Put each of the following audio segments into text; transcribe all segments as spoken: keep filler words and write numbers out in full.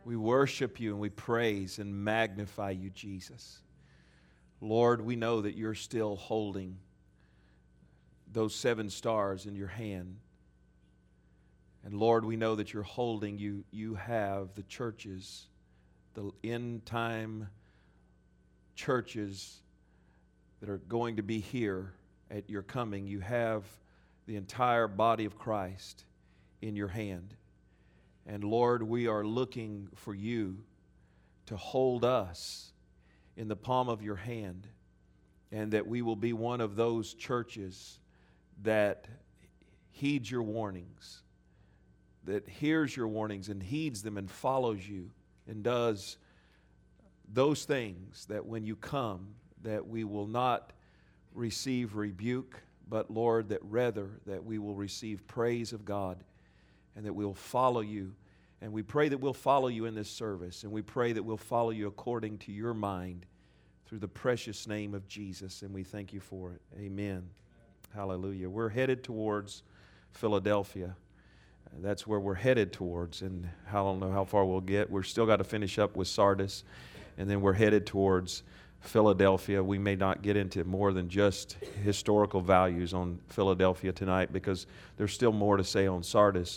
We worship you and we praise and magnify you, Jesus. Lord, we know that you're still holding those seven stars in your hand. And Lord, we know that you're holding, you, you have the churches, the end time churches that are going to be here at your coming. You have the entire body of Christ in your hand. And Lord, we are looking for you to hold us in the palm of your hand, and that we will be one of those churches that heeds your warnings, that hears your warnings and heeds them and follows you and does those things, that when you come, that we will not receive rebuke, but Lord, that rather that we will receive praise of God, and that we'll follow you. And we pray that we'll follow you in this service, and we pray that we'll follow you according to your mind through the precious name of Jesus, and we thank you for it. Amen. Hallelujah. We're headed towards Philadelphia. That's where we're headed towards, and I don't know how far we'll get. We're still got to finish up with Sardis, and then we're headed towards Philadelphia. We may not get into more than just historical values on Philadelphia tonight, because there's still more to say on Sardis.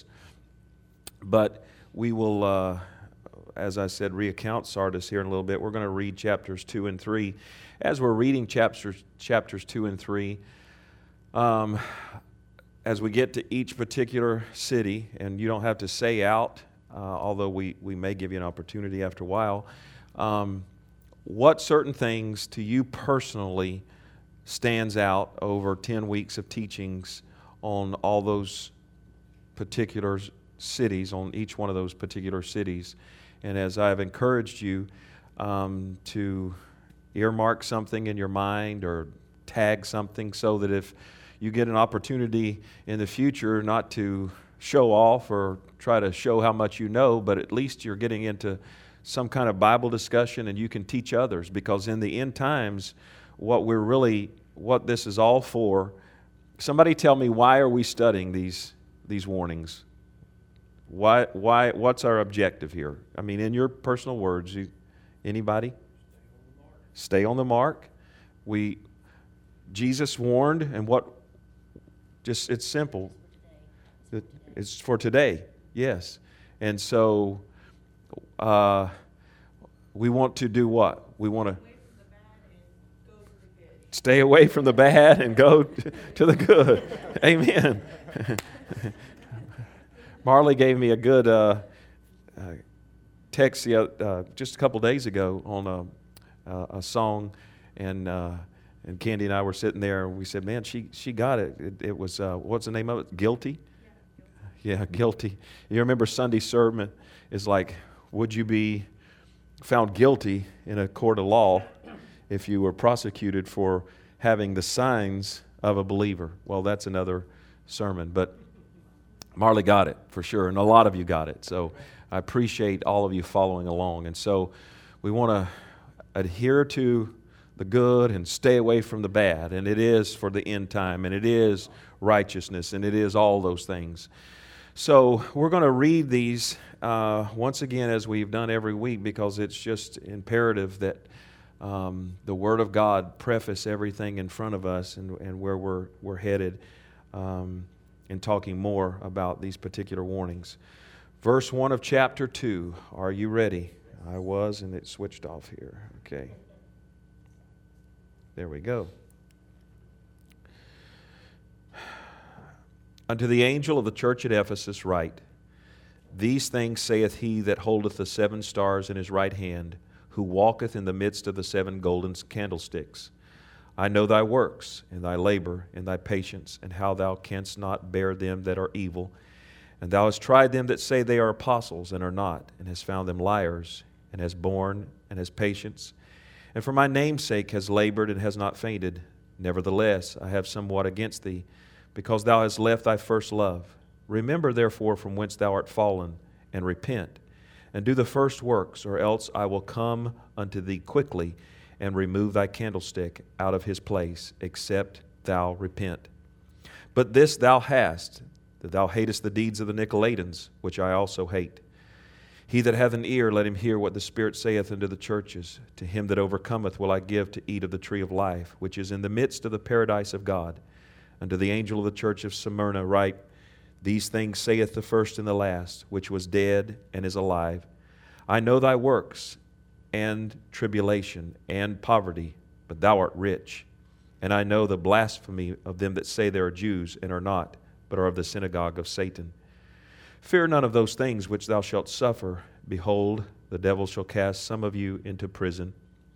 But we will, uh, as I said, reaccount Sardis here in a little bit. We're going to read chapters two and three. As we're reading chapters chapters two and three, um, as we get to each particular city, and you don't have to say out, uh, although we, we may give you an opportunity after a while, um, what certain things to you personally stands out over ten weeks of teachings on all those particular cities, on each one of those particular cities. And as I've encouraged you um, to earmark something in your mind or tag something, so that if you get an opportunity in the future, not to show off or try to show how much you know, but at least you're getting into some kind of Bible discussion and you can teach others. Because in the end times, what we're really, what this is all for, somebody tell me, why are we studying these these warnings? Why, why, what's our objective here? I mean, in your personal words, you, anybody? Stay on the mark. We, Jesus warned, and what, just, it's simple. It's for today, yes. And so, uh, we want to do what? We want to stay away from the bad and go to the good. Amen. Marley gave me a good uh, uh, text the, uh, just a couple days ago on a, uh, a song, and uh, and Candy and I were sitting there, and we said, "Man, she she got it." It, it was uh, what's the name of it? Guilty. Yeah, guilty. You remember Sunday's sermon is like, would you be found guilty in a court of law if you were prosecuted for having the signs of a believer? Well, that's another sermon, but Marley got it for sure, and a lot of you got it. So I appreciate all of you following along. And so we want to adhere to the good and stay away from the bad. And it is for the end time, and it is righteousness, and it is all those things. So we're going to read these uh, once again, as we've done every week, because it's just imperative that um, the Word of God preface everything in front of us, and, and where we're we're headed. Um, in talking more about these particular warnings. Verse one of chapter two. Are you ready? I was, and it switched off here. Okay. There we go. Unto the angel of the church at Ephesus write, These things saith he that holdeth the seven stars in his right hand, who walketh in the midst of the seven golden candlesticks. I know thy works, and thy labor, and thy patience, and how thou canst not bear them that are evil. And thou hast tried them that say they are apostles, and are not, and hast found them liars, and hast borne, and hast patience. And for my name's sake hast labored, and hast not fainted. Nevertheless, I have somewhat against thee, because thou hast left thy first love. Remember therefore from whence thou art fallen, and repent, and do the first works, or else I will come unto thee quickly, and remove thy candlestick out of his place, except thou repent. But this thou hast, that thou hatest the deeds of the Nicolaitans, which I also hate. He that hath an ear, let him hear what the Spirit saith unto the churches. To him that overcometh will I give to eat of the tree of life, which is in the midst of the paradise of God. Unto the angel of the church of Smyrna write, These things saith the first and the last, which was dead and is alive. I know thy works, and tribulation, and poverty, but thou art rich. And I know the blasphemy of them that say they are Jews, and are not, but are of the synagogue of Satan. Fear none of those things which thou shalt suffer. Behold, the devil shall cast some of you into prison,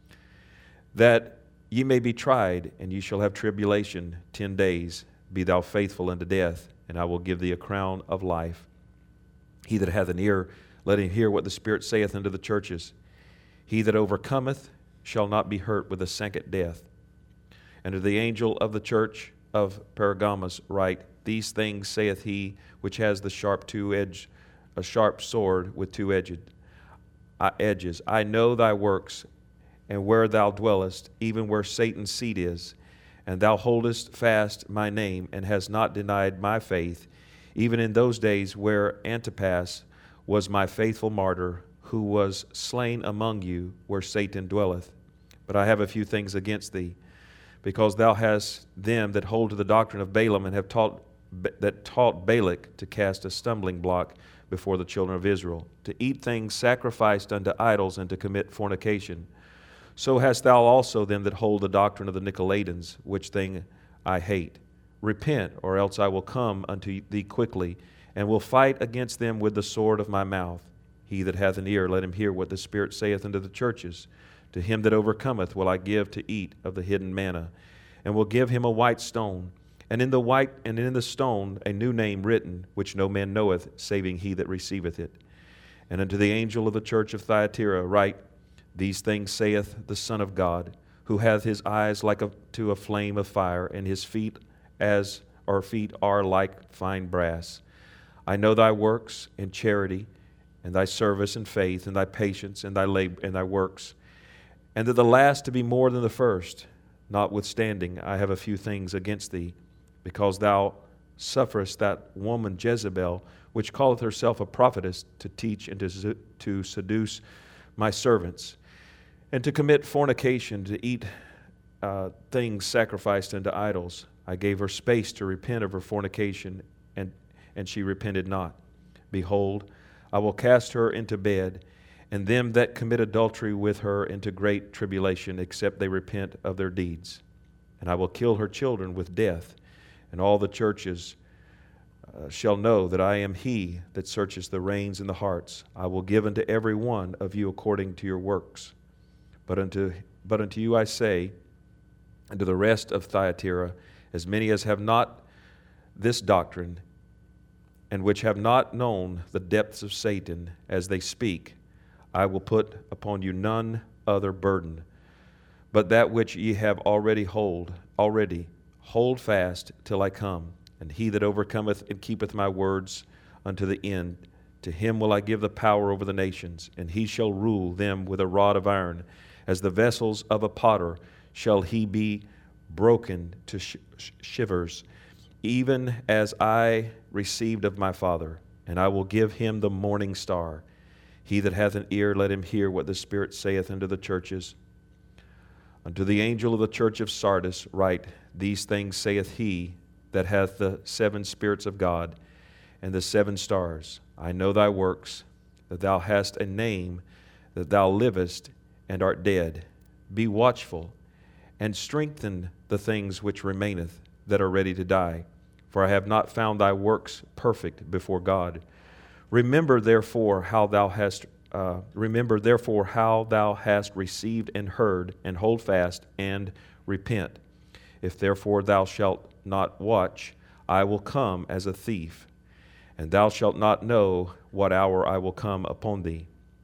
that ye may be tried, and ye shall have tribulation ten days. Be thou faithful unto death, and I will give thee a crown of life. He that hath an ear, let him hear what the Spirit saith unto the churches. He that overcometh shall not be hurt with the second death. And to the angel of the church of Pergamos write, These things saith he which has the sharp two-edged, a sharp sword with two edged uh, edges. I know thy works, and where thou dwellest, even where Satan's seat is, and thou holdest fast my name, and hast not denied my faith, even in those days where Antipas was my faithful martyr, who was slain among you, where Satan dwelleth. But I have a few things against thee, because thou hast them that hold to the doctrine of Balaam, and have taught that taught Balak to cast a stumbling block before the children of Israel, to eat things sacrificed unto idols, and to commit fornication. So hast thou also them that hold the doctrine of the Nicolaitans, which thing I hate. Repent, or else I will come unto thee quickly, and will fight against them with the sword of my mouth. He that hath an ear, let him hear what the Spirit saith unto the churches. To him that overcometh will I give to eat of the hidden manna, and will give him a white stone, and in the white and in the stone a new name written, which no man knoweth, saving he that receiveth it. And unto the angel of the church of Thyatira write, These things saith the Son of God, who hath his eyes like a, to a flame of fire, and his feet as or feet are like fine brass. I know thy works and charity, and thy service and faith, and thy patience, and thy labor, and thy works, and that the last to be more than the first. Notwithstanding, I have a few things against thee, because thou sufferest that woman Jezebel, which calleth herself a prophetess, to teach and to, to seduce my servants, and to commit fornication, to eat uh, things sacrificed unto idols. I gave her space to repent of her fornication, and, and she repented not. Behold, I will cast her into bed, and them that commit adultery with her into great tribulation, except they repent of their deeds. And I will kill her children with death, and all the churches uh, shall know that I am he that searches the reins and the hearts. I will give unto every one of you according to your works. But unto, but unto you I say, and to the rest of Thyatira, as many as have not this doctrine, and which have not known the depths of Satan as they speak, I will put upon you none other burden, but that which ye have already hold, already hold fast till I come. And he that overcometh and keepeth my words unto the end, to him will I give the power over the nations, and he shall rule them with a rod of iron. As the vessels of a potter shall he be broken to sh- sh- shivers, even as I received of my Father, and I will give him the morning star. He that hath an ear, let him hear what the Spirit saith unto the churches. Unto the angel of the church of Sardis write, These things saith he that hath the seven spirits of God and the seven stars. I know thy works, that thou hast a name, that thou livest and art dead. Be watchful, and strengthen the things which remaineth, that are ready to die. For I have not found thy works perfect before God. Remember therefore how thou hast uh, remember therefore how thou hast received and heard, and hold fast and repent. If therefore thou shalt not watch, I will come as a thief, and thou shalt not know what hour I will come upon thee.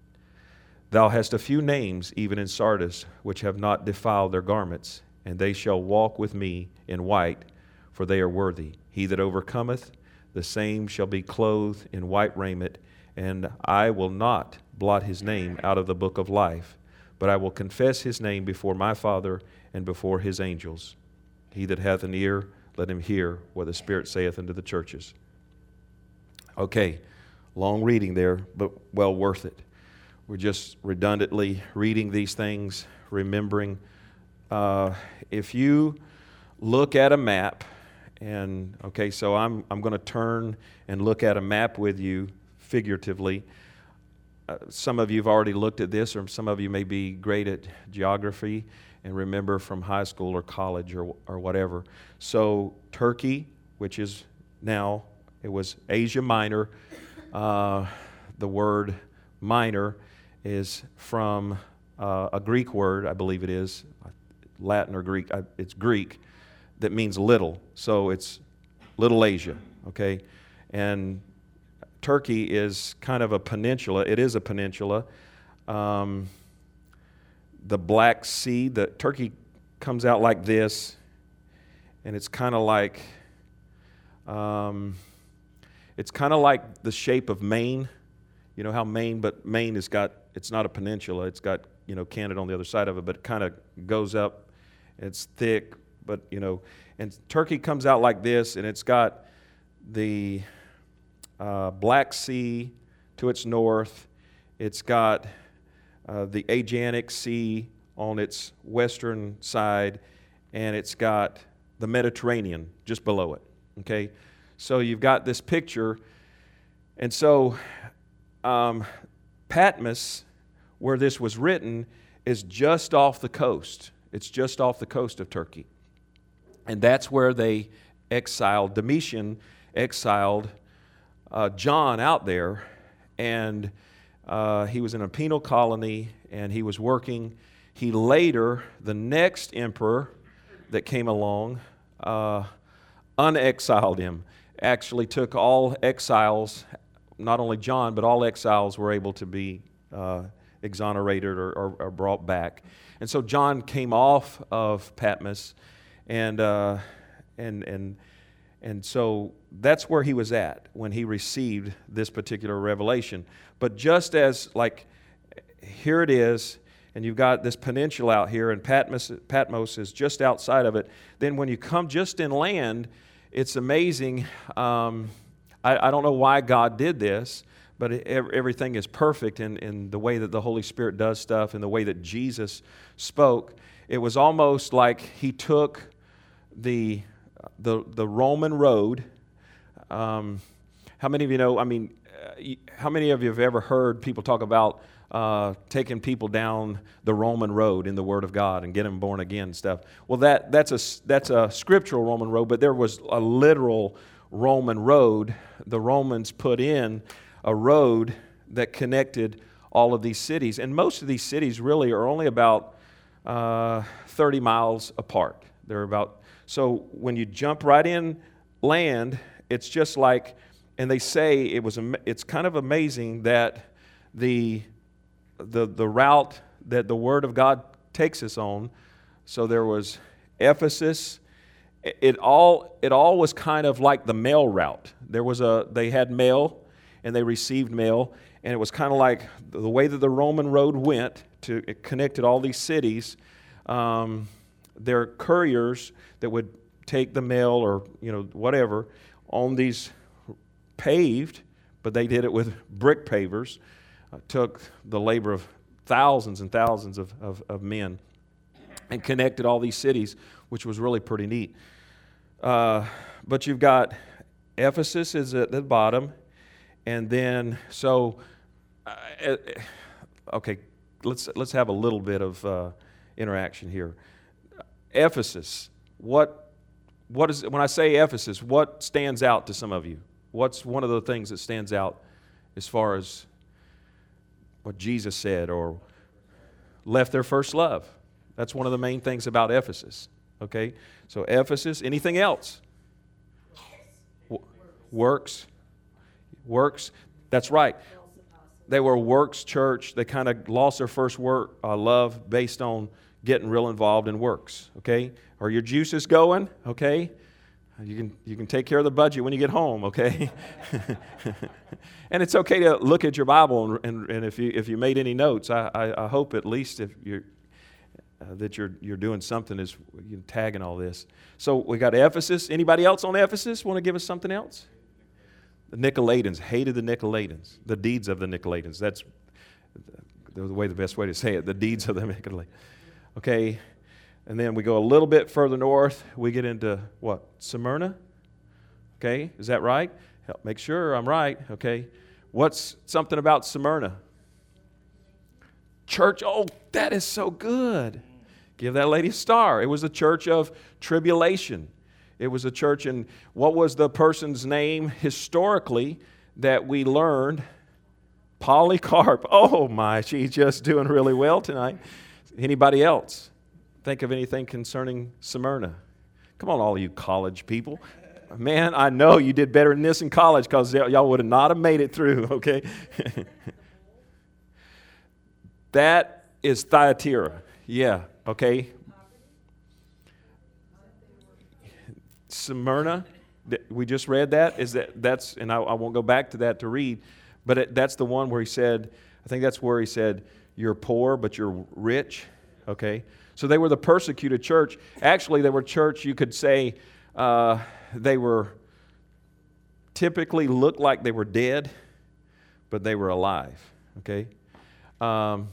Thou hast a few names even in Sardis, which have not defiled their garments, and they shall walk with me in white, for they are worthy. He that overcometh, the same shall be clothed in white raiment, and I will not blot his name out of the book of life, but I will confess his name before my Father and before his angels. He that hath an ear, let him hear what the Spirit saith unto the churches. Okay, Long reading there, but well worth it. We're just redundantly reading these things, remembering. Uh, if you look at a map, and okay, so I'm I'm going to turn and look at a map with you figuratively. Uh, some of you have already looked at this, or some of you may be great at geography and remember from high school or college or or whatever. So Turkey, which is now, it was Asia Minor. Uh, the word minor is from uh, a Greek word, I believe it is, Latin or Greek. I, it's Greek, that means little. So it's Little Asia, okay? And Turkey is kind of a peninsula. It is a peninsula. Um, the Black Sea, the Turkey comes out like this, and it's kind of like, um, it's kind of like the shape of Maine. You know how Maine, but Maine has got, it's not a peninsula. It's got, you know, Canada on the other side of it, but it kind of goes up. It's thick, but, you know, and Turkey comes out like this, and it's got the uh, Black Sea to its north. It's got uh, the Aegean Sea on its western side, and it's got the Mediterranean just below it, okay? So you've got this picture, and so um, Patmos, where this was written, is just off the coast. It's just off the coast of Turkey. And that's where they exiled, Domitian exiled uh, John out there, and uh, he was in a penal colony, and he was working. He later, the next emperor that came along, uh, unexiled him, actually took all exiles, not only John, but all exiles were able to be uh, exonerated or, or, or brought back. And so John came off of Patmos, and uh, and and and so that's where he was at when he received this particular revelation. But just as, like, here it is, and you've got this peninsula out here, and Patmos Patmos is just outside of it. Then when you come just inland, it's amazing. Um, I, I don't know why God did this, but it, everything is perfect in, in the way that the Holy Spirit does stuff and the way that Jesus spoke. It was almost like he took the the, the Roman road. Um, how many of you know, I mean, uh, how many of you have ever heard people talk about uh, taking people down the Roman road in the Word of God and getting them born again and stuff? Well, that that's a, that's a scriptural Roman road, but there was a literal Roman road. The Romans put in a road that connected all of these cities. And most of these cities really are only about uh, thirty miles apart. They're about, so when you jump right in land, it's just like, and they say it was, it's kind of amazing that the, the, the route that the Word of God takes us on, so there was Ephesus. It all, it all was kind of like the mail route. There was a, they had mail, and they received mail, and it was kind of like the way that the Roman road went to, it connected all these cities. Um, there are couriers that would take the mail or, you know, whatever on these paved, but they did it with brick pavers. Uh, took the labor of thousands and thousands of, of, of men and connected all these cities, which was really pretty neat. Uh, but you've got Ephesus is at the bottom. And then, so, uh, okay, let's let's have a little bit of uh, interaction here. Ephesus, what what is when I say Ephesus, what stands out to some of you? What's one of the things that stands out as far as what Jesus said or left their first love? That's one of the main things about Ephesus. Okay, so Ephesus. Anything else? W- works. Works, that's right. They were a works church. They kind of lost their first work uh, love based on getting real involved in works. Okay, are your juices going? Okay, you can you can take care of the budget when you get home. Okay, and it's okay to look at your Bible and, and, and if you if you made any notes, I, I, I hope at least if you're uh, that you're you're doing something is you're tagging all this. So we got Ephesus. Anybody else on Ephesus want to give us something else? The Nicolaitans, hated the Nicolaitans, the deeds of the Nicolaitans. That's the way, the best way to say it, the deeds of the Nicolaitans. Okay, and then we go a little bit further north, we get into what? Smyrna? Okay, is that right? Help make sure I'm right, okay. What's something about Smyrna? Church, oh, that is so good. Give that lady a star. It was a church of tribulation. It was a church, and what was the person's name historically that we learned? Polycarp. Oh my, she's just doing really well tonight. Anybody else think of anything concerning Smyrna? Come on, all of you college people. Man, I know you did better than this in college because y'all would have not have made it through, okay? That is Thyatira. Yeah, okay. Smyrna, we just read that. Is that that's, and I, I won't go back to that to read, but it, that's the one where he said, I think that's where he said, you're poor, but you're rich. Okay. So they were the persecuted church. Actually, they were church, you could say, uh, they were typically looked like they were dead, but they were alive. Okay. Um,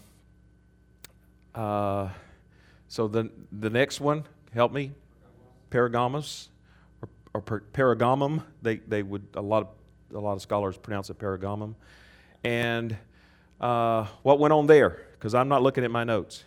uh, so the the next one, help me, Pergamos or, or per, Pergamum. They they would a lot of a lot of scholars pronounce it Pergamum. And uh, what went on there? Because I'm not looking at my notes.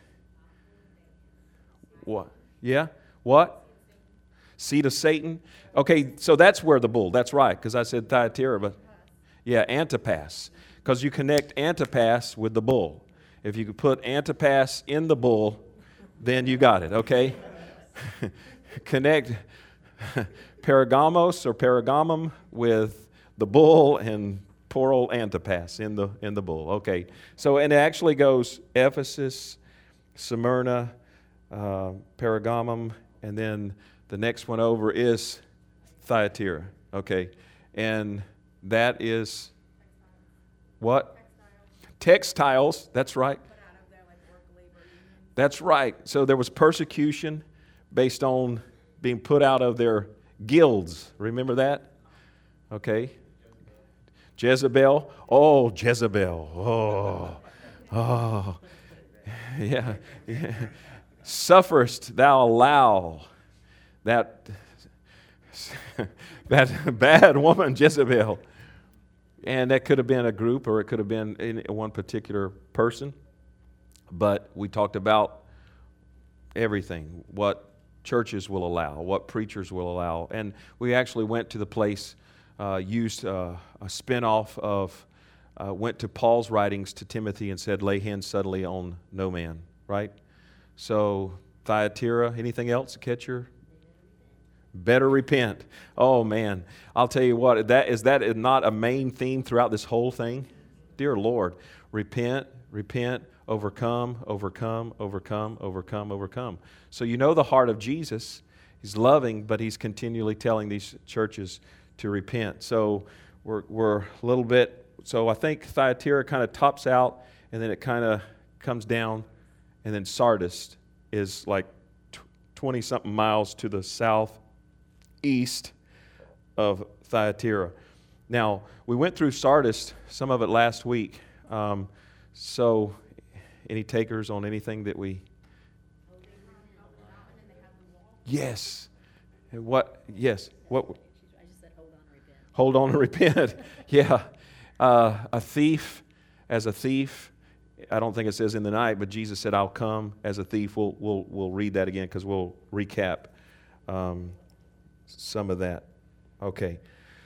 What? Yeah. What? Seed of Satan. Okay, so that's where the bull. That's right, because I said Thyatira, but yeah, Antipas. Because you connect Antipas with the bull. If you could put Antipas in the bull, then you got it, okay? Connect Pergamos or Pergamum with the bull and poor old Antipas in the in the bull. Okay, so and it actually goes Ephesus, Smyrna, uh, Pergamum, and then the next one over is Thyatira. Okay, and that is what? Textiles, that's right. That's right. So there was persecution based on being put out of their guilds. Remember that? Okay. Jezebel. Oh, Jezebel. Oh, oh. Yeah. yeah. Sufferest thou allow that, that bad woman Jezebel. And that could have been a group or it could have been in one particular person. But we talked about everything, what churches will allow, what preachers will allow. And we actually went to the place, uh, used uh, a spin-off of, uh, went to Paul's writings to Timothy and said, lay hands suddenly on no man, right? So Thyatira, anything else to catch your... Better repent. Oh man, I'll tell you what, that is that not a main theme throughout this whole thing? Dear Lord, repent, repent, overcome, overcome, overcome, overcome, overcome. So you know the heart of Jesus. He's loving, but he's continually telling these churches to repent. So we're we're a little bit, so I think Thyatira kind of tops out and then it kind of comes down, and then Sardis is like twenty-something miles to the south east of Thyatira. Now, we went through Sardis, some of it last week. Um, so, any takers on anything that we... Yes. What? Yes. What? I just said hold on and repent. Hold on and repent. Yeah. Uh, a thief as a thief. I don't think it says in the night, but Jesus said, I'll come as a thief. We'll, we'll, we'll read that again because we'll recap um, some of that. Okay.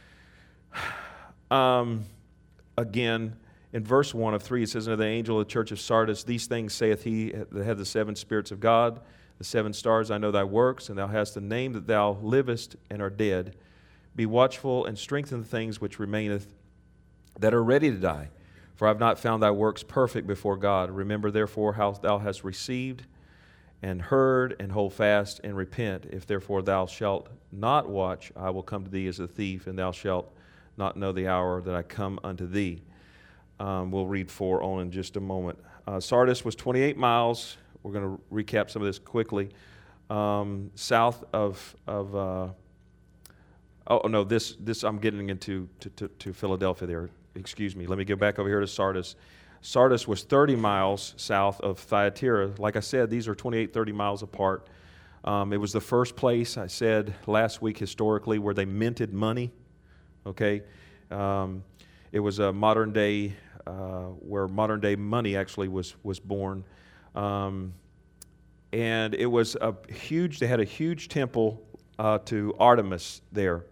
Um, again, in verse one of three, it says, unto the angel of the church of Sardis, these things saith he that hath the seven spirits of God, the seven stars. I know thy works, and thou hast the name that thou livest and art dead. Be watchful and strengthen the things which remaineth that are ready to die. For I have not found thy works perfect before God. Remember therefore how thou hast received and heard, and hold fast and repent. If therefore thou shalt not watch, I will come to thee as a thief, and thou shalt not know the hour that I come unto thee. Um, we'll read four on in just a moment. Uh, Sardis was twenty-eight miles. We're going to recap some of this quickly. Um, south of of uh, oh no, this this I'm getting into to, to, to Philadelphia there. Excuse me. Let me get back over here to Sardis. Sardis was thirty miles south of Thyatira. Like I said, these are twenty-eight, thirty miles apart. Um, it was the first place, I said last week, historically, where they minted money. Okay, um, it was a modern day, uh, where modern day money actually was was born, um, and it was a huge. They had a huge temple uh, to Artemis there.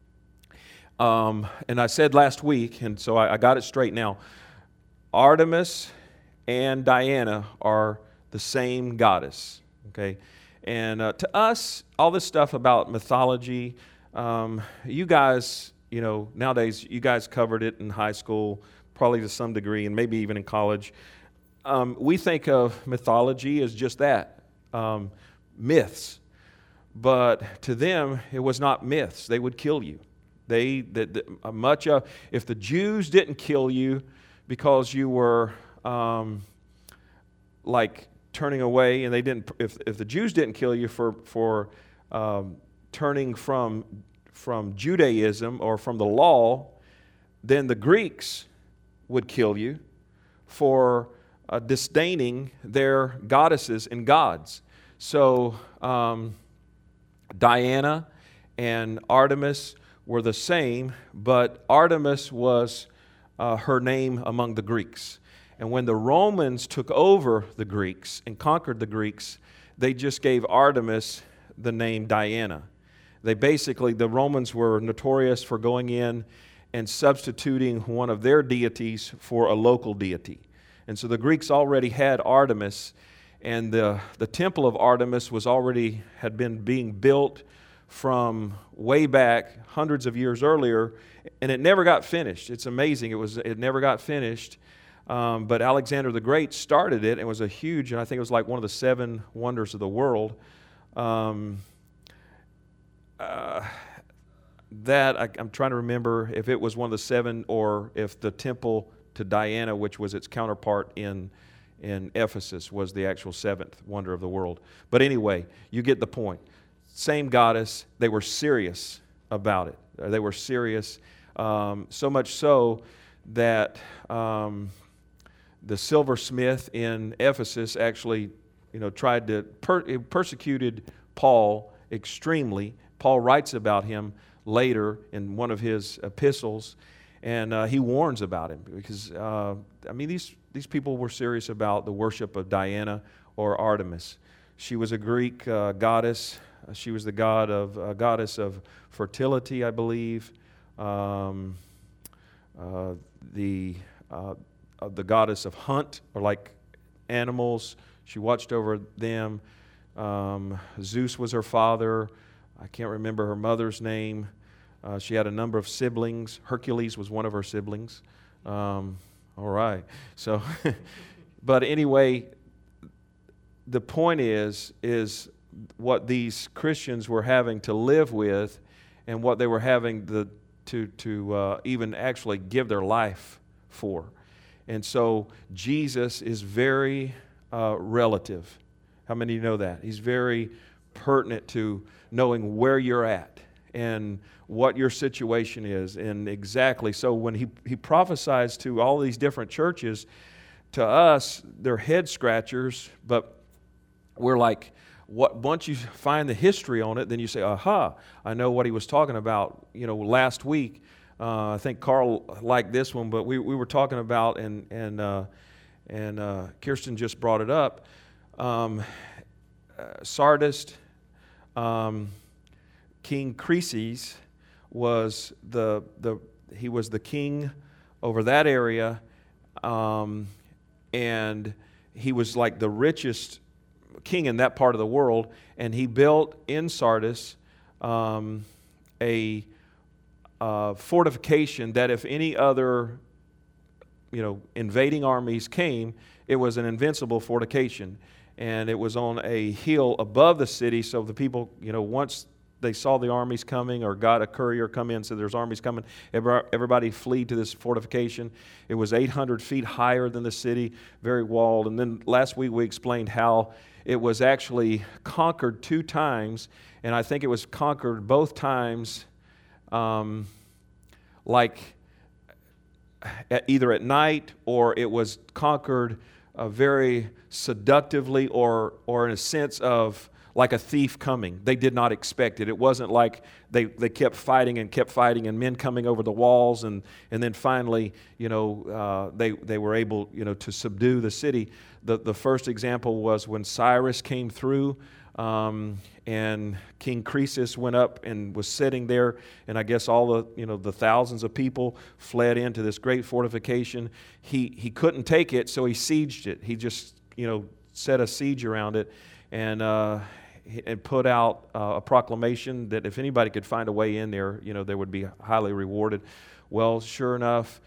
Um, and I said last week, and so I, I got it straight now. Artemis and Diana are the same goddess. Okay, and uh, to us, all this stuff about mythology, um, you guys. You know, nowadays, you guys covered it in high school, probably to some degree, and maybe even in college. Um, we think of mythology as just that, um, myths. But to them, it was not myths. They would kill you. They, the, the, much of, if the Jews didn't kill you because you were um, like turning away, and they didn't, if, if the Jews didn't kill you for, for um, turning from from Judaism or from the law, then the Greeks would kill you for uh, disdaining their goddesses and gods. So um, Diana and Artemis were the same, but Artemis was uh, her name among the Greeks. And when the Romans took over the Greeks and conquered the Greeks, they just gave Artemis the name Diana. They basically, the Romans were notorious for going in and substituting one of their deities for a local deity. And so the Greeks already had Artemis, and the, the temple of Artemis was already, had been being built from way back hundreds of years earlier, and it never got finished. It's amazing. It was it never got finished. Um, but Alexander the Great started it, and it was a huge, and I think it was like one of the seven wonders of the world. Um, Uh, that I, I'm trying to remember if it was one of the seven or if the temple to Diana, which was its counterpart in in Ephesus, was the actual seventh wonder of the world. But anyway, you get the point. Same goddess. They were serious about it. They were serious, um, so much so that um, the silversmith in Ephesus actually, you know, tried to per- persecuted Paul extremely. Paul writes about him later in one of his epistles, and uh, he warns about him because, uh, I mean, these, these people were serious about the worship of Diana or Artemis. She was a Greek uh, goddess. She was the god of uh, goddess of fertility, I believe. Um, uh, the uh, uh, the goddess of hunt, or like animals. She watched over them. Um, Zeus was her father. I can't remember her mother's name. Uh, she had a number of siblings. Hercules was one of her siblings. Um, all right. So, but anyway, the point is, is what these Christians were having to live with, and what they were having the, to to uh, even actually give their life for. And so Jesus is very uh, relative. How many of you know that? He's very pertinent to knowing where you're at and what your situation is, and exactly. So when he, he prophesies to all these different churches, to us, they're head scratchers, but we're like, what? Once you find the history on it, then you say, aha, I know what he was talking about. You know, last week, uh, I think Carl liked this one, but we, we were talking about, and, and, uh, and uh, Kirsten just brought it up, um, uh, Sardis. Um, King Croesus was the the he was the king over that area, um, and he was like the richest king in that part of the world. And he built in Sardis um, a uh, fortification that if any other you know invading armies came, it was an invincible fortification. And it was on a hill above the city, so the people, you know, once they saw the armies coming or got a courier come in, so there's armies coming, everybody fled to this fortification. It was eight hundred feet higher than the city, very walled. And then last week we explained how it was actually conquered two times, and I think it was conquered both times um, like at, either at night, or it was conquered uh, very seductively, or or in a sense of like a thief coming. They did not expect it. It wasn't like they, they kept fighting and kept fighting and men coming over the walls and, and then finally, you know, uh, they, they were able, you know, to subdue the city. The, the first example was when Cyrus came through um, and King Croesus went up and was sitting there, and I guess all the, you know, the thousands of people fled into this great fortification. He, he couldn't take it, so he sieged it. He just, you know, set a siege around it. And uh, and put out uh, a proclamation that if anybody could find a way in there, you know, they would be highly rewarded. Well, sure enough,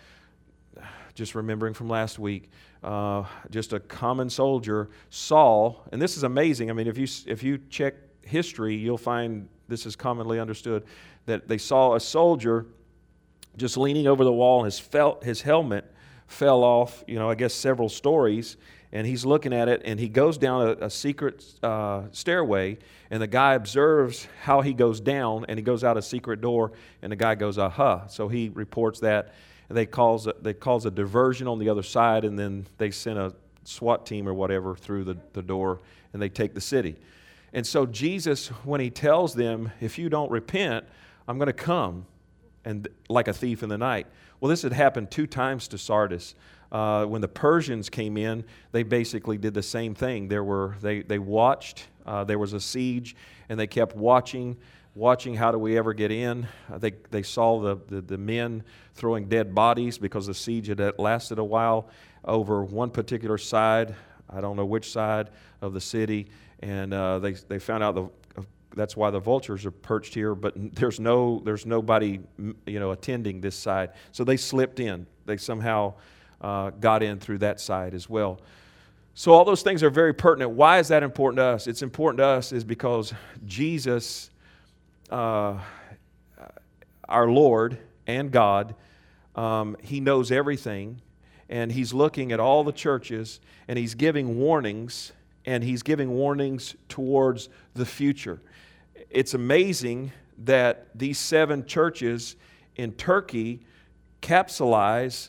just remembering from last week, uh, just a common soldier, Saul, and this is amazing. I mean, if you if you check history, you'll find this is commonly understood, that they saw a soldier just leaning over the wall, and his, felt, his helmet fell off, you know, I guess several stories, and he's looking at it, and he goes down a, a secret uh, stairway, and the guy observes how he goes down, and he goes out a secret door, and the guy goes, aha. So he reports that, and they calls a, they calls a diversion on the other side, and then they send a SWAT team or whatever through the, the door, and they take the city. And so Jesus, when he tells them, if you don't repent, I'm going to come, and like a thief in the night. Well, this had happened two times to Sardis. Uh, when the Persians came in, they basically did the same thing. There were they they watched. Uh, there was a siege, and they kept watching, watching. How do we ever get in? Uh, they they saw the, the the men throwing dead bodies because the siege had lasted a while over one particular side. I don't know which side of the city, and uh, they they found out the. That's why the vultures are perched here. But there's no there's nobody you know attending this side. So they slipped in. They somehow. Uh, got in through that side as well. So all those things are very pertinent. Why is that important to us? It's important to us is because Jesus, uh, our Lord and God, um, He knows everything, and He's looking at all the churches, and He's giving warnings, and He's giving warnings towards the future. It's amazing that these seven churches in Turkey capsulize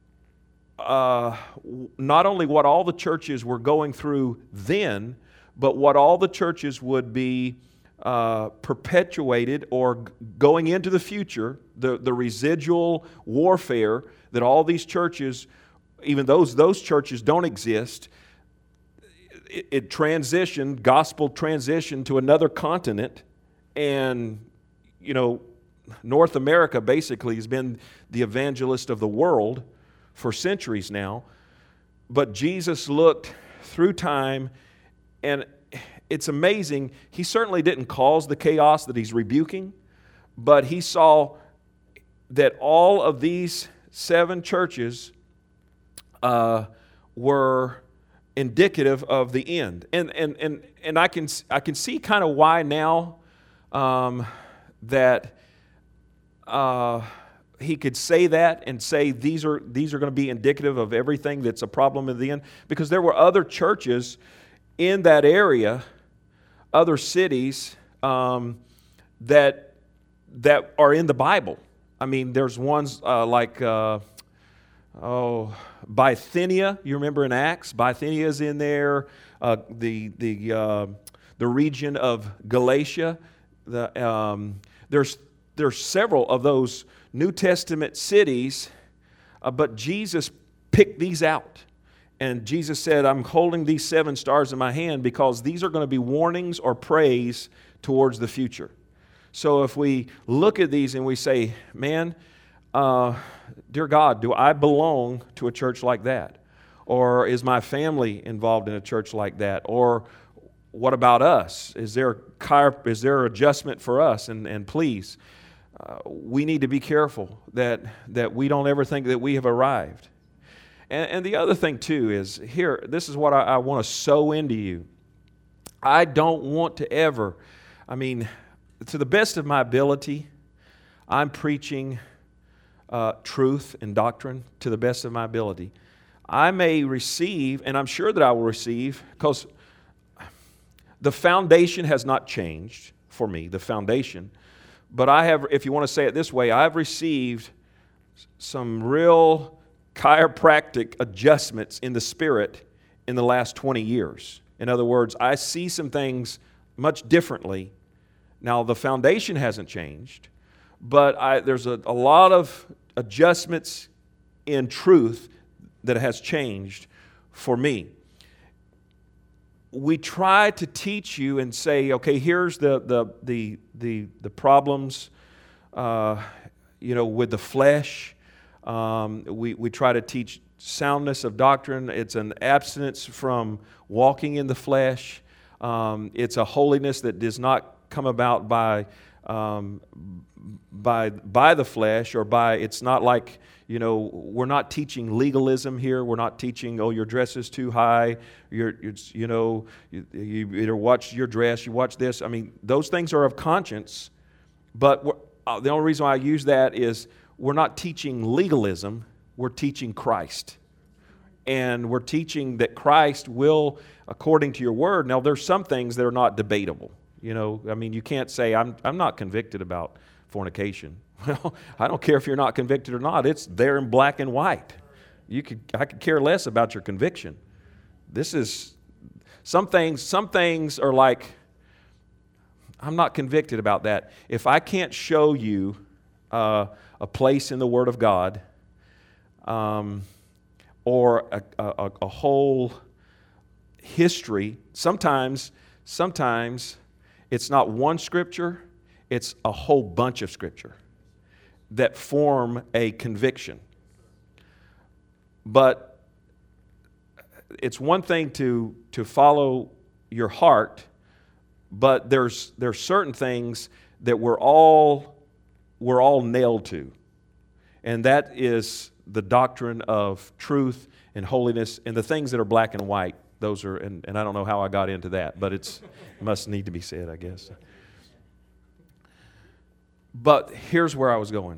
Uh, not only what all the churches were going through then, but what all the churches would be uh, perpetuated or g- going into the future, the, the residual warfare that all these churches, even those those churches don't exist, it, it transitioned, gospel transitioned to another continent, and, you know, North America basically has been the evangelist of the world for centuries now. But Jesus looked through time, and it's amazing. He certainly didn't cause the chaos that He's rebuking, but He saw that all of these seven churches uh, were indicative of the end. And and and and I can I can see kind of why now um, that uh, He could say that and say these are these are going to be indicative of everything that's a problem at the end, because there were other churches in that area, other cities um, that that are in the Bible. I mean, there's ones uh, like uh, oh Bithynia. You remember in Acts, Bithynia is in there. Uh, the the uh, the region of Galatia. The um, there's there's several of those New Testament cities, uh, but Jesus picked these out. And Jesus said, I'm holding these seven stars in my hand because these are going to be warnings or praise towards the future. So if we look at these and we say, man, uh, dear God, do I belong to a church like that? Or is my family involved in a church like that? Or what about us? Is there, is there adjustment for us? And, and please, Uh, we need to be careful that that we don't ever think that we have arrived. And, and the other thing too is, here, this is what I, I want to sow into you. I don't want to ever, I mean, to the best of my ability, I'm preaching uh, truth and doctrine to the best of my ability. I may receive, and I'm sure that I will receive, because the foundation has not changed for me, the foundation. But I have, if you want to say it this way, I've received some real chiropractic adjustments in the spirit in the last twenty years. In other words, I see some things much differently. Now, the foundation hasn't changed, but I, there's a, a lot of adjustments in truth that has changed for me. We try to teach you and say, okay, here's the the the the, the problems, uh, you know, with the flesh. Um, we we try to teach soundness of doctrine. It's an abstinence from walking in the flesh. Um, it's a holiness that does not come about by um, by by the flesh or by. It's not like, you know, we're not teaching legalism here. We're not teaching, oh, your dress is too high. You're, you're you know, you, you either watch your dress, you watch this. I mean, those things are of conscience. But uh, the only reason why I use that is we're not teaching legalism. We're teaching Christ. And we're teaching that Christ will, according to your word. Now, there's some things that are not debatable. You know, I mean, you can't say, I'm I'm not convicted about fornication. Well, I don't care if you're not convicted or not. It's there in black and white. You could, I could care less about your conviction. This is, some things, some things are like, I'm not convicted about that. If I can't show you uh, a place in the Word of God, um, or a, a, a whole history, sometimes, sometimes it's not one scripture, it's a whole bunch of scripture that form a conviction. But it's one thing to to follow your heart, but there's there's certain things that we're all we're all nailed to. And that is the doctrine of truth and holiness and the things that are black and white. Those are, and, and I don't know how I got into that, but it's it must need to be said, I guess. But here's where I was going.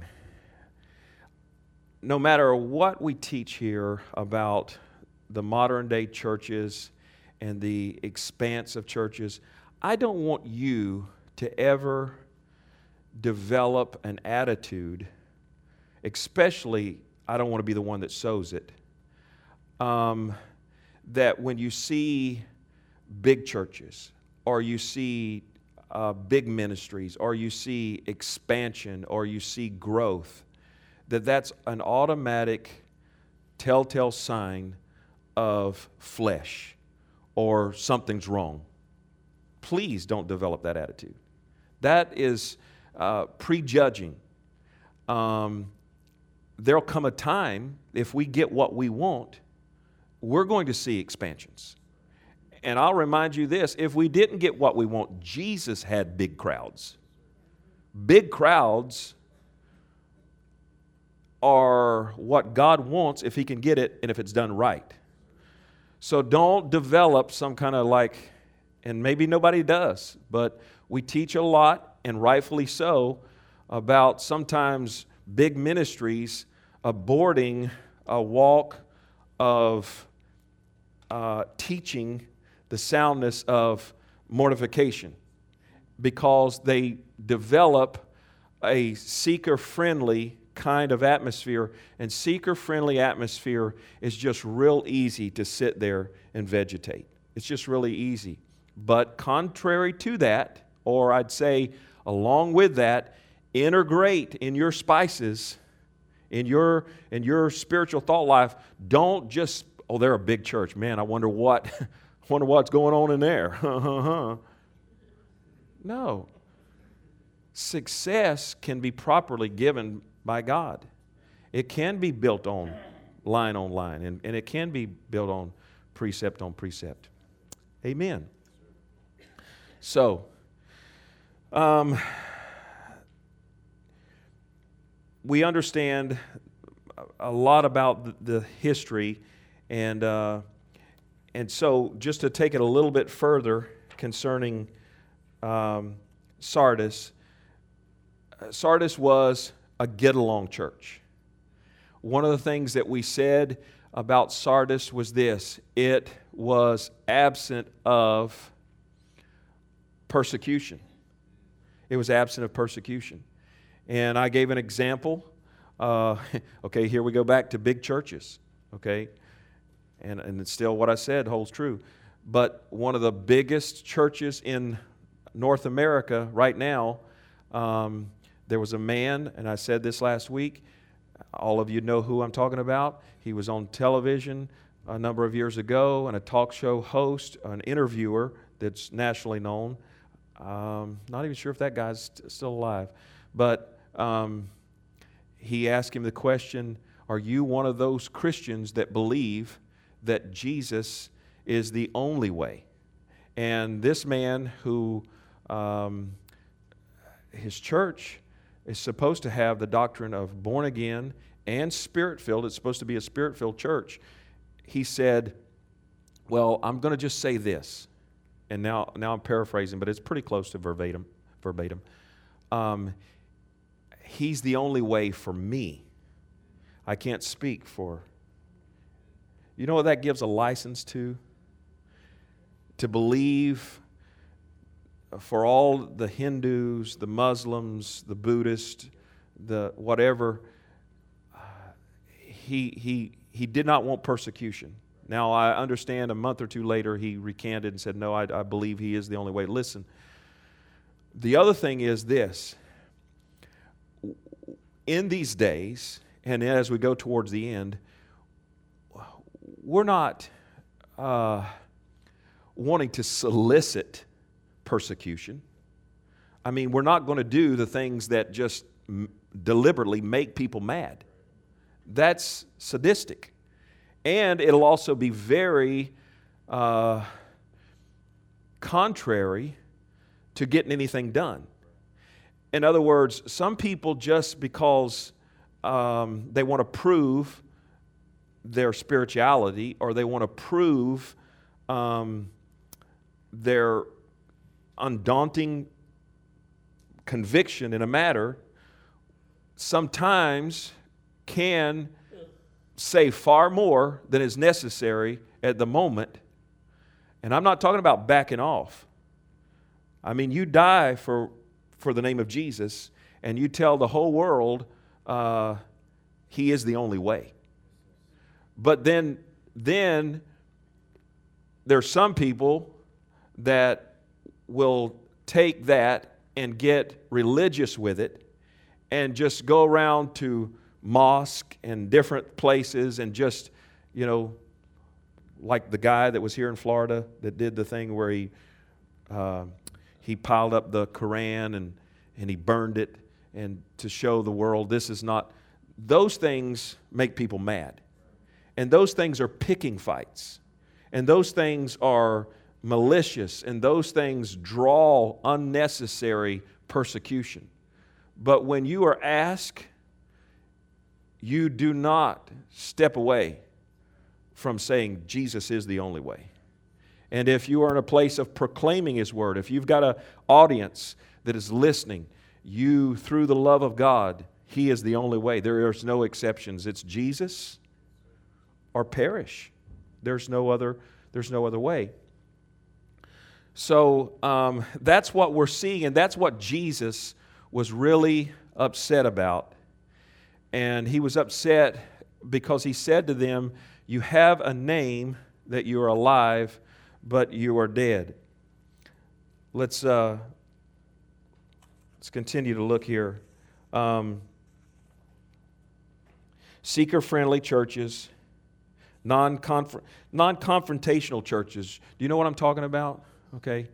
No matter what we teach here about the modern day churches and the expanse of churches, I don't want you to ever develop an attitude, especially, I don't want to be the one that sows it, um, that when you see big churches or you see Uh, big ministries, or you see expansion, or you see growth, that that's an automatic telltale sign of flesh or something's wrong. Please don't develop that attitude. That is uh, prejudging. Um, there'll come a time, if we get what we want, we're going to see expansions. And I'll remind you this, if we didn't get what we want, Jesus had big crowds. Big crowds are what God wants if He can get it and if it's done right. So don't develop some kind of like, and maybe nobody does, but we teach a lot, and rightfully so, about sometimes big ministries aborting a walk of uh, teaching the soundness of mortification, because they develop a seeker-friendly kind of atmosphere, and seeker-friendly atmosphere is just real easy to sit there and vegetate. It's just really easy. But contrary to that, or I'd say along with that, integrate in your spices, in your in your spiritual thought life. Don't just, oh, they're a big church. Man, I wonder what... Wonder what's going on in there. No. Success can be properly given by God. It can be built on line on line, and, and it can be built on precept on precept. Amen. So, um, we understand a lot about the, the history, and uh, And so, just to take it a little bit further concerning um, Sardis, Sardis was a get-along church. One of the things that we said about Sardis was this: it was absent of persecution. It was absent of persecution. And I gave an example. Uh, okay, here we go back to big churches. Okay, and, and it's still what I said holds true. But one of the biggest churches in North America right now, um, there was a man, and I said this last week, all of you know who I'm talking about. He was on television a number of years ago, and a talk show host, an interviewer that's nationally known. Um, not even sure if that guy's st- still alive. But um, he asked him the question, are you one of those Christians that believe that Jesus is the only way? And this man who, um, his church is supposed to have the doctrine of born again and spirit-filled. It's supposed to be a spirit-filled church. He said, well, I'm going to just say this. And now, now I'm paraphrasing, but it's pretty close to verbatim. verbatim. Um, he's the only way for me. I can't speak for. You know what that gives a license to? To believe for all the Hindus, the Muslims, the Buddhists, the whatever, uh, he, he, he did not want persecution. Now, I understand a month or two later he recanted and said, no, I, I believe he is the only way. Listen, the other thing is this. In these days, and as we go towards the end, we're not uh, wanting to solicit persecution. I mean, we're not going to do the things that just m- deliberately make people mad. That's sadistic. And it'll also be very uh, contrary to getting anything done. In other words, some people, just because um, they want to prove their spirituality, or they want to prove um, their undaunting conviction in a matter, sometimes can say far more than is necessary at the moment. And I'm not talking about backing off. I mean, you die for, for the name of Jesus, and you tell the whole world uh, He is the only way. But then, then there's some people that will take that and get religious with it and just go around to mosque and different places and just, you know, like the guy that was here in Florida that did the thing where he uh, he piled up the Quran and, and he burned it, and to show the world this is not, those things make people mad. And those things are picking fights. And those things are malicious. And those things draw unnecessary persecution. But when you are asked, you do not step away from saying Jesus is the only way. And if you are in a place of proclaiming His word, if you've got an audience that is listening, you, through the love of God, He is the only way. There is no exceptions. It's Jesus or perish. There's no other, there's no other way. So um, that's what we're seeing, and that's what Jesus was really upset about. And He was upset because He said to them, you have a name that you are alive, but you are dead. Let's, uh, let's continue to look here. Um, seeker-friendly churches, non-conf- non-confrontational churches. Do you know what I'm talking about? Okay.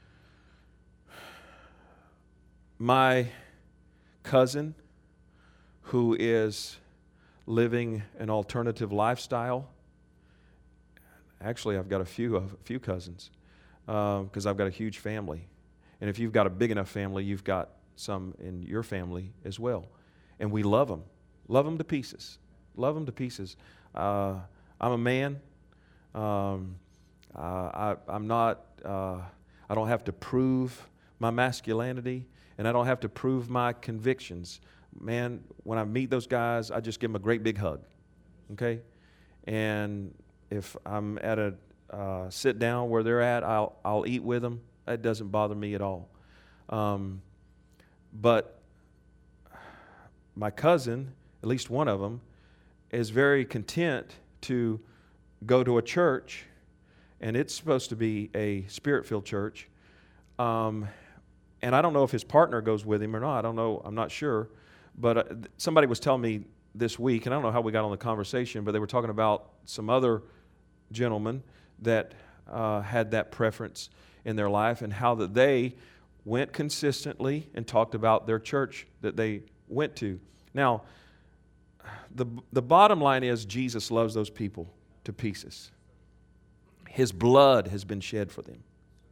My cousin, who is living an alternative lifestyle. Actually, I've got a few a few cousins because uh, I've got a huge family. And if you've got a big enough family, you've got some in your family as well. And we love them. Love them to pieces. Love them to pieces. Uh, I'm a man. Um, uh, I, I'm not, uh, I don't have to prove my masculinity, and I don't have to prove my convictions. Man, when I meet those guys, I just give them a great big hug, okay? And if I'm at a uh, sit down where they're at, I'll I'll eat with them. That doesn't bother me at all. Um, But my cousin, at least one of them, is very content to go to a church, and it's supposed to be a Spirit-filled church. Um, and I don't know if his partner goes with him or not. I don't know. I'm not sure. But uh, somebody was telling me this week, and I don't know how we got on the conversation, but they were talking about some other gentlemen that uh, had that preference in their life, and how that they went consistently and talked about their church that they went to. Now, the the bottom line is Jesus loves those people to pieces. His blood has been shed for them.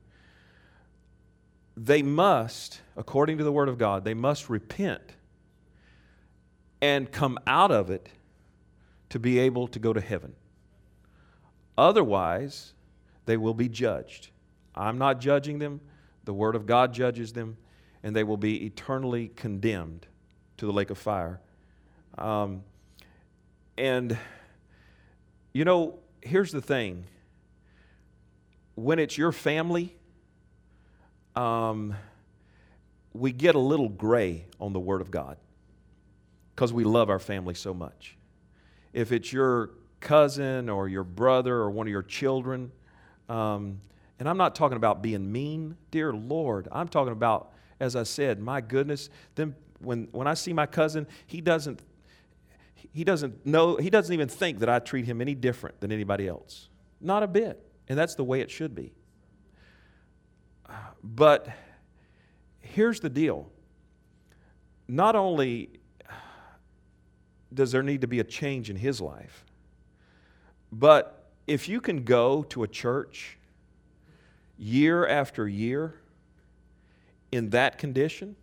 They must, according to the Word of God, they must repent and come out of it to be able to go to heaven. Otherwise, they will be judged. I'm not judging them. The Word of God judges them, and they will be eternally condemned to the lake of fire. Um, and, you know, here's the thing. When it's your family, um, we get a little gray on the Word of God because we love our family so much. If it's your cousin or your brother or one of your children, um, and I'm not talking about being mean, dear Lord. I'm talking about, as I said, my goodness, then when, when I see my cousin, he doesn't he doesn't know, he doesn't even think that I treat him any different than anybody else. Not a bit. And that's the way it should be. But here's the deal. Not only does there need to be a change in his life, but if you can go to a church year after year in that condition,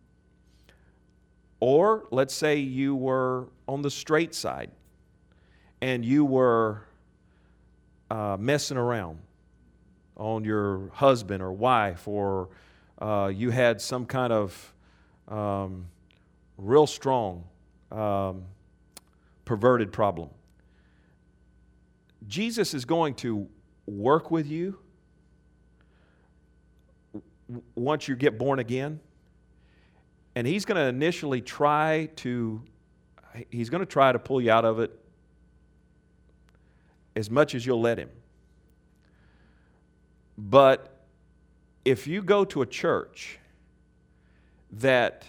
or let's say you were on the straight side and you were uh, messing around on your husband or wife, or uh, you had some kind of um, real strong um, perverted problem. Jesus is going to work with you once you get born again, and he's going to initially try to he's going to try to pull you out of it as much as you'll let him. But if you go to a church that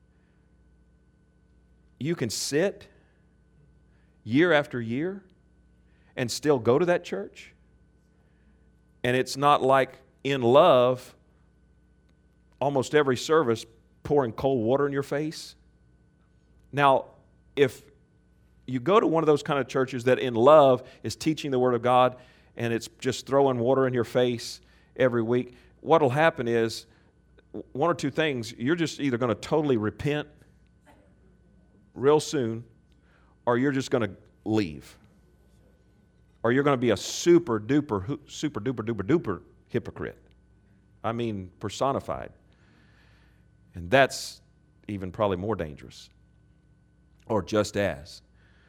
you can sit year after year and still go to that church, and it's not like in love, almost every service pouring cold water in your face. Now, if you go to one of those kind of churches that in love is teaching the Word of God and it's just throwing water in your face every week, what will happen is one or two things. You're just either going to totally repent real soon, or you're just going to leave. Or you're going to be a super duper, super duper duper duper hypocrite. I mean, personified. And that's even probably more dangerous, or just as.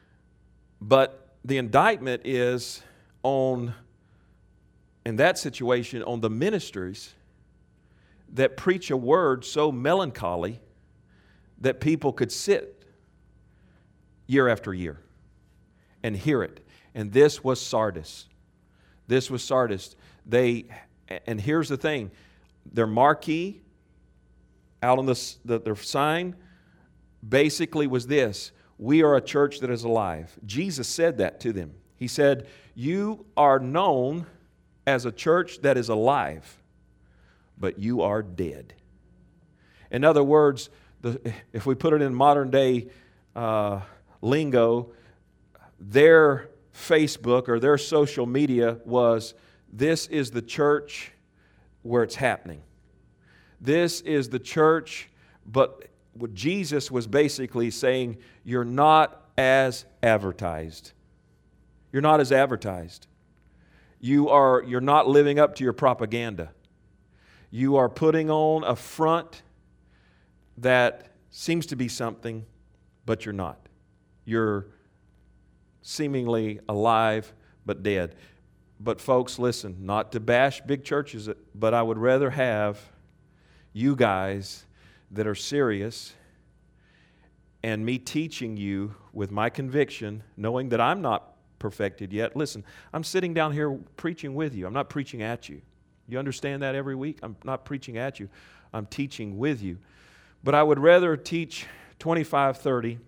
But the indictment is on, in that situation, on the ministries that preach a word so melancholy that people could sit year after year and hear it. And this was Sardis. This was Sardis. They, and here's the thing, their marquee out on the, the their sign basically was this: we are a church that is alive. Jesus said that to them. He said, you are known as a church that is alive, but you are dead. In other words, the, if we put it in modern day uh, lingo, their Facebook or their social media was, this is the church where it's happening. This is the church, but what Jesus was basically saying, you're not as advertised. You're not as advertised. You are, you're not living up to your propaganda. You are putting on a front that seems to be something, but you're not. You're seemingly alive, but dead. But folks, listen, not to bash big churches, but I would rather have you guys that are serious, and me teaching you with my conviction, knowing that I'm not perfected yet. Listen, I'm sitting down here preaching with you. I'm not preaching at you. You understand that every week? I'm not preaching at you. I'm teaching with you. But I would rather teach twenty-five, thirty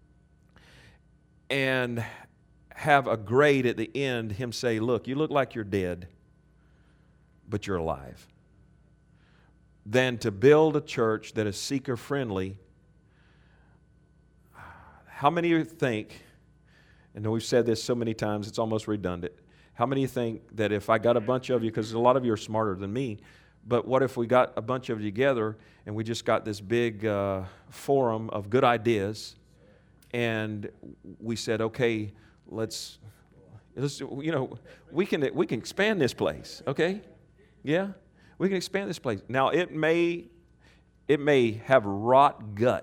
and have a grade at the end, him say, look, you look like you're dead, but you're alive, than to build a church that is seeker-friendly. How many of you think, and we've said this so many times, it's almost redundant, how many of you think that if I got a bunch of you, because a lot of you are smarter than me, but what if we got a bunch of you together and we just got this big uh, forum of good ideas, and we said, okay, let's, let's, you know, we can we can expand this place, okay? Yeah, we can expand this place. Now it may it may have rot gut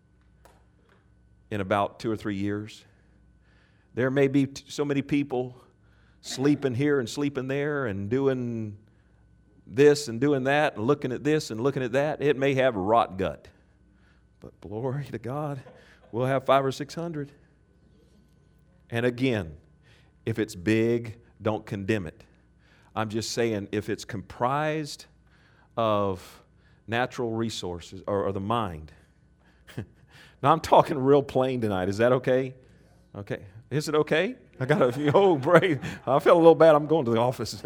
in about two or three years. There may be t- so many people sleeping here and sleeping there and doing this and doing that and looking at this and looking at that. It may have rot gut. But glory to God, we'll have five or six hundred. And again, if it's big, don't condemn it. I'm just saying if it's comprised of natural resources or, or the mind. Now I'm talking real plain tonight. Is that okay? Okay. Is it okay? I got a, oh, brave. I feel a little bad. I'm going to the office.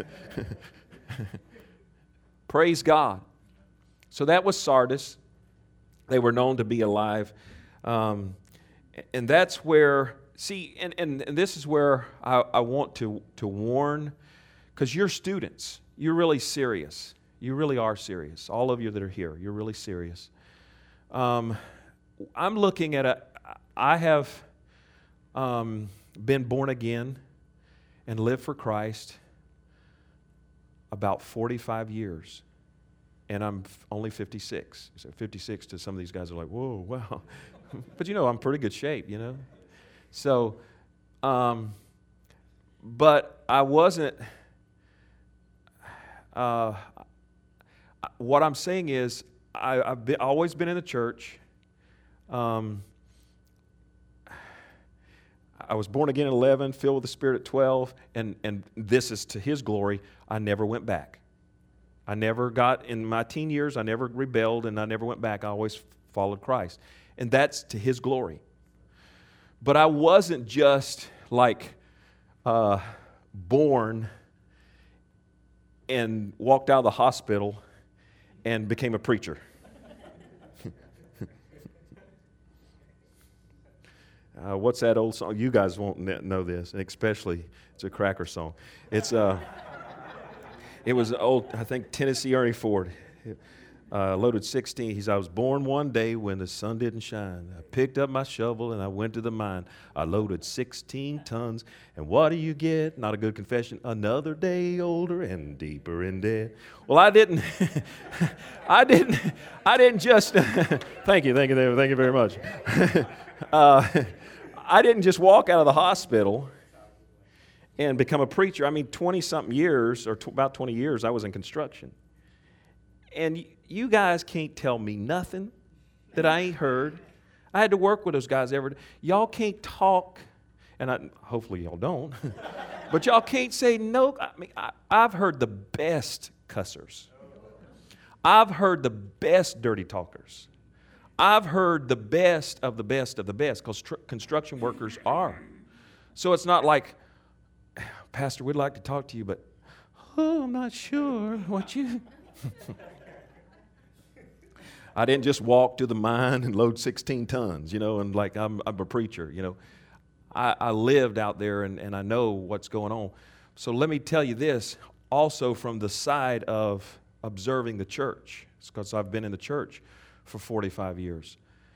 Praise God. So that was Sardis. They were known to be alive. Um, and that's where, see, and, and, and this is where I, I want to, to warn, because you're students. You're really serious. You really are serious. All of you that are here, you're really serious. Um, I'm looking at a, I have um, been born again and lived for Christ about forty-five years. And I'm only fifty-six. So fifty-six to some of these guys are like, whoa, wow. But you know, I'm pretty good shape, you know. So, um, but I wasn't, uh, what I'm saying is I, I've been, always been in the church. Um, I was born again at eleven, filled with the Spirit at twelve, and, and this is to His glory. I never went back. I never got, in my teen years, I never rebelled and I never went back. I always followed Christ. And that's to His glory. But I wasn't just like uh, born and walked out of the hospital and became a preacher. Uh, what's that old song? You guys won't know this, and especially it's a cracker song. It's uh, it was old, I think Tennessee Ernie Ford, uh, loaded sixteen. He said, I was born one day when the sun didn't shine. I picked up my shovel and I went to the mine. I loaded sixteen tons, and what do you get? Not a good confession. Another day older and deeper in debt. Well, I didn't. I didn't. I didn't just. thank you, thank you, thank you very much. uh, I didn't just walk out of the hospital and become a preacher. I mean, twenty-something years, or t- about twenty years, I was in construction. And y- you guys can't tell me nothing that I ain't heard. I had to work with those guys every day. Y'all can't talk, and I, hopefully y'all don't, but y'all can't say no. I mean, I, I've heard the best cussers. I've heard the best dirty talkers. I've heard the best of the best of the best, because tr- construction workers are. So it's not like, Pastor, we'd like to talk to you, but, oh, I'm not sure what you... I didn't just walk to the mine and load sixteen tons, you know, and like I'm, I'm a preacher, you know. I, I lived out there, and, and I know what's going on. So let me tell you this, also from the side of observing the church, because I've been in the church for forty-five years.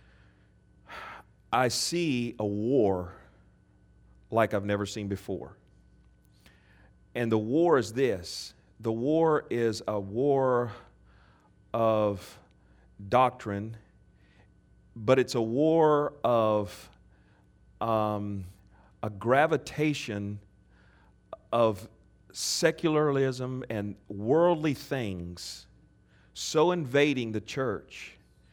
I see a war like I've never seen before. And the war is this. The war is a war of doctrine, but it's a war of um, a gravitation of secularism and worldly things so invading the church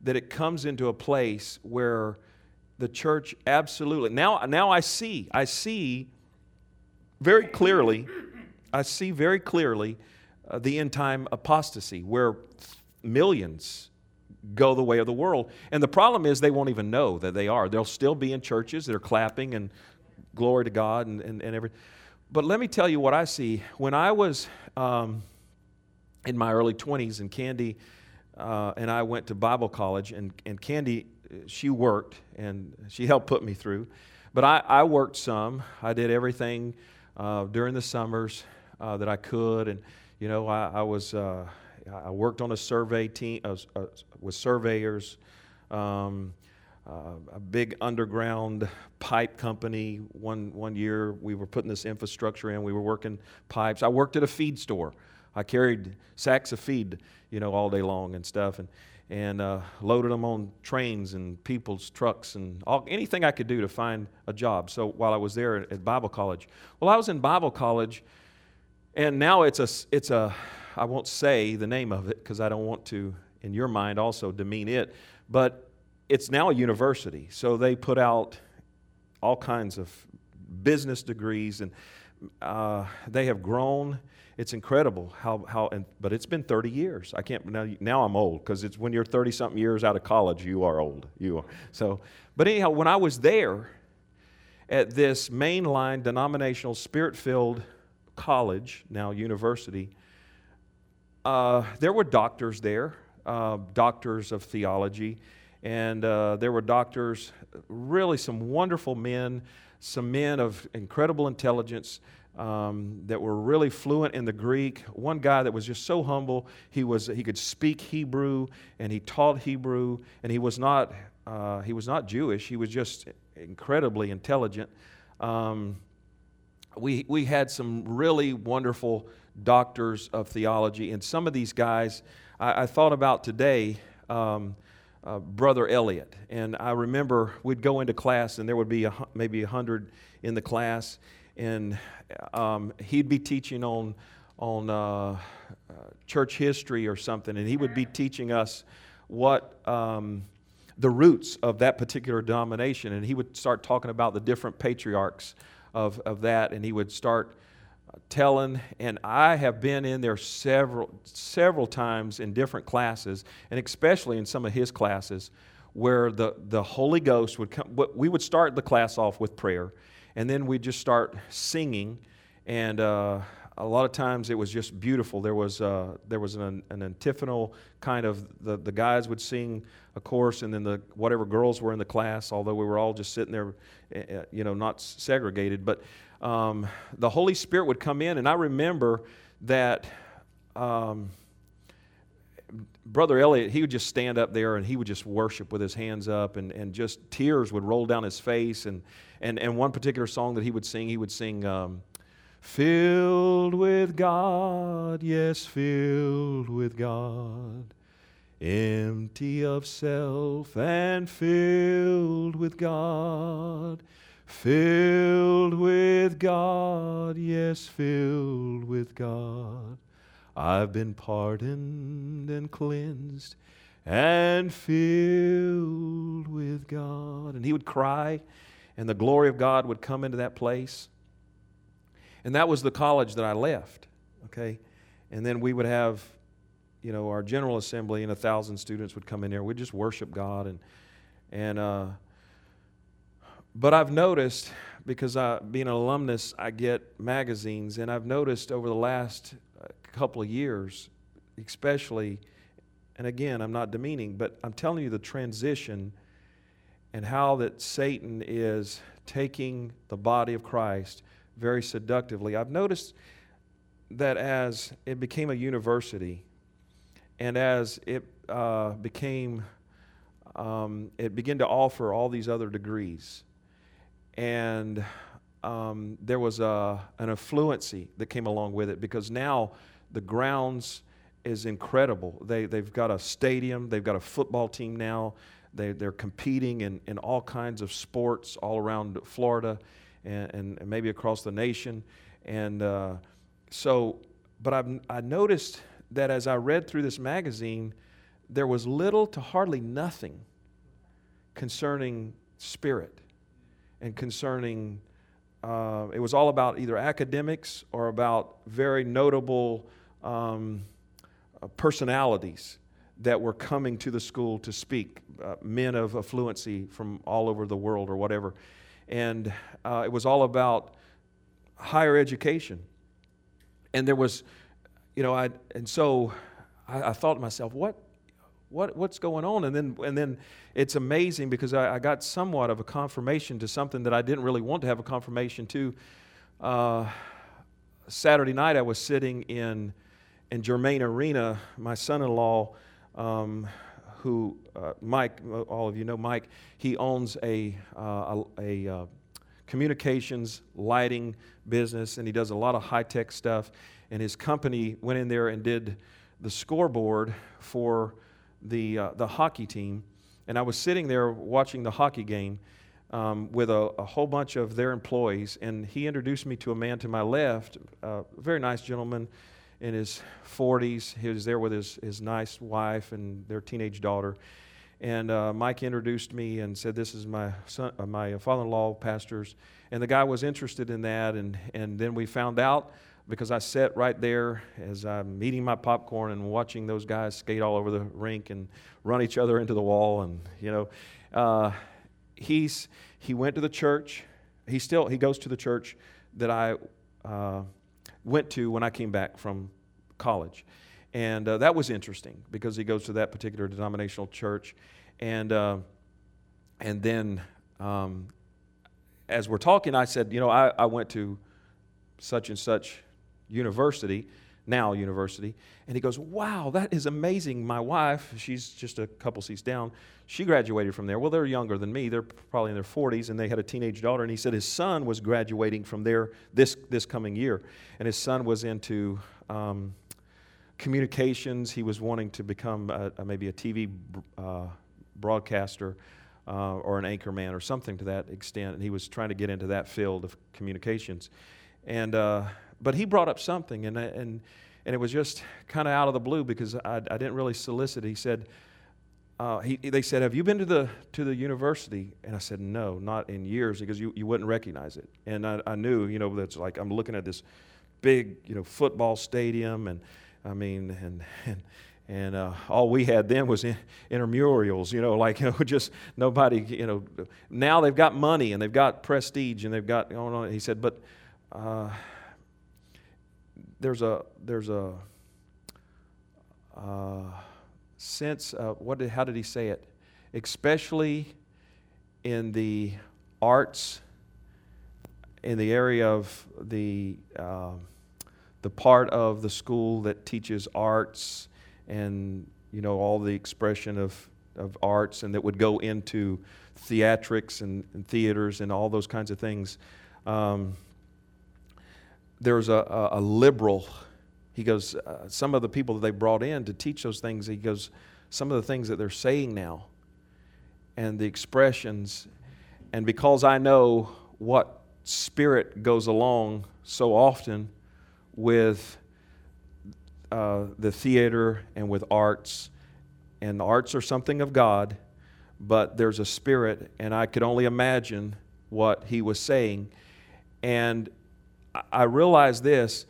that it comes into a place where the church absolutely, now, now I see, I see very clearly, I see very clearly uh, the end time apostasy where millions go the way of the world. And the problem is they won't even know that they are. They'll still be in churches, they're clapping and glory to God and, and, and everything. But let me tell you what I see. When I was um, in my early twenties, and Candy uh, and I went to Bible college, and, and Candy, she worked, and she helped put me through. But I, I worked some. I did everything uh, during the summers uh, that I could, and you know, I, I was uh, I worked on a survey team uh, uh, with surveyors. Um, Uh, a big underground pipe company. One one year we were putting this infrastructure in. We were working pipes. I worked at a feed store. I carried sacks of feed, you know, all day long and stuff, and and uh, loaded them on trains and people's trucks and all, anything I could do to find a job. So while I was there at, at Bible college, well, I was in Bible college, and now it's a it's a I won't say the name of it because I don't want to, in your mind, also demean it, but it's now a university, so they put out all kinds of business degrees, and uh, they have grown. It's incredible how how. And, but it's been thirty years. I can't now. Now I'm old because it's when you're thirty something years out of college, you are old. You are so. But anyhow, when I was there at this mainline denominational spirit-filled college, now university, uh, there were doctors there, uh, doctors of theology. And uh, there were doctors, really some wonderful men, some men of incredible intelligence um, that were really fluent in the Greek. One guy that was just so humble, he was he could speak Hebrew, and he taught Hebrew, and he was not uh, he was not Jewish. He was just incredibly intelligent. Um, we we had some really wonderful doctors of theology, and some of these guys I, I thought about today. Um, Uh, Brother Elliott, and I remember we'd go into class, and there would be a, maybe a hundred in the class, and um, he'd be teaching on on uh, uh, church history or something, and he would be teaching us what um, the roots of that particular denomination, and he would start talking about the different patriarchs of of that, and he would start telling, and I have been in there several several times in different classes, and especially in some of his classes, where the, the Holy Ghost would come. We would start the class off with prayer, and then we'd just start singing, and uh, a lot of times it was just beautiful. There was uh, there was an, an antiphonal kind of, the, the guys would sing a chorus, and then the whatever girls were in the class, although we were all just sitting there, you know, not segregated, but Um, the Holy Spirit would come in, and I remember that um, Brother Elliott, he would just stand up there and he would just worship with his hands up, and, and just tears would roll down his face. And, and, and one particular song that he would sing, he would sing, um, filled with God, yes, filled with God, empty of self and filled with God. Filled with God, yes, filled with God. I've been pardoned and cleansed and filled with God. And he would cry, and the glory of God would come into that place. And that was the college that I left, okay? And then we would have, you know, our General Assembly, and a thousand students would come in there. We'd just worship God. And, and, uh, But I've noticed, because I, being an alumnus, I get magazines, and I've noticed over the last couple of years, especially, and again, I'm not demeaning, but I'm telling you the transition and how that Satan is taking the body of Christ very seductively. I've noticed that as it became a university, and as it uh, became, um, it began to offer all these other degrees, and um, there was a, an affluency that came along with it, because now the grounds is incredible. They, they've got a stadium. They've got a football team now. They, they're competing in, in all kinds of sports all around Florida and, and, and maybe across the nation. And uh, so, but I've, I noticed that as I read through this magazine, there was little to hardly nothing concerning spirit and concerning, uh, it was all about either academics or about very notable um, uh, personalities that were coming to the school to speak, uh, men of affluency from all over the world or whatever. And uh, it was all about higher education. And there was, you know, I and so I, I thought to myself, what, what, what's going on? And then, and then it's amazing because I, I got somewhat of a confirmation to something that I didn't really want to have a confirmation to. Uh, Saturday night, I was sitting in in Germain Arena. My son-in-law, um, who uh, Mike, all of you know Mike, he owns a uh, a, a uh, communications lighting business, and he does a lot of high-tech stuff. And his company went in there and did the scoreboard for the uh, the hockey team. And I was sitting there watching the hockey game um, with a, a whole bunch of their employees, and he introduced me to a man to my left, uh, a very nice gentleman in his forties. He was there with his, his nice wife and their teenage daughter. And uh, Mike introduced me and said, this is my son, uh, my father-in-law, pastors. And the guy was interested in that. And, and then we found out, because I sat right there as I'm eating my popcorn and watching those guys skate all over the rink and run each other into the wall. And, you know, uh, he's he went to the church. He still, he goes to the church that I uh, went to when I came back from college. And uh, that was interesting because he goes to that particular denominational church. And uh, and then um, as we're talking, I said, you know, I, I went to such and such university, now university. And he goes, wow, that is amazing. My wife, she's just a couple seats down, she graduated from there. Well, they're younger than me. They're probably in their forties, and they had a teenage daughter. And he said his son was graduating from there this, this coming year. And his son was into Um, communications. He was wanting to become a, a, maybe a T V uh, broadcaster uh, or an anchor man or something to that extent, and he was trying to get into that field of communications. And uh, but he brought up something, and and and it was just kind of out of the blue because I, I didn't really solicit. He said, uh, he they said, have you been to the to the university? And I said, no, not in years, because you, you wouldn't recognize it. And I, I knew, you know, that's like I'm looking at this big, you know, football stadium, and I mean, and and and uh, all we had then was in, intramurals, you know, like, you know, just nobody, you know. Now they've got money and they've got prestige and they've got going on. He said, but uh, there's a there's a uh, sense of what did how did he say it? Especially in the arts, in the area of the. Uh, the part of the school that teaches arts and, you know, all the expression of, of arts, and that would go into theatrics and, and theaters and all those kinds of things. Um, there's a, a, a liberal, he goes, uh, some of the people that they brought in to teach those things, he goes, some of the things that they're saying now and the expressions, and because I know what spirit goes along so often with uh, the theater and with arts, and the arts are something of God, but there's a spirit, and I could only imagine what he was saying. And I realized this,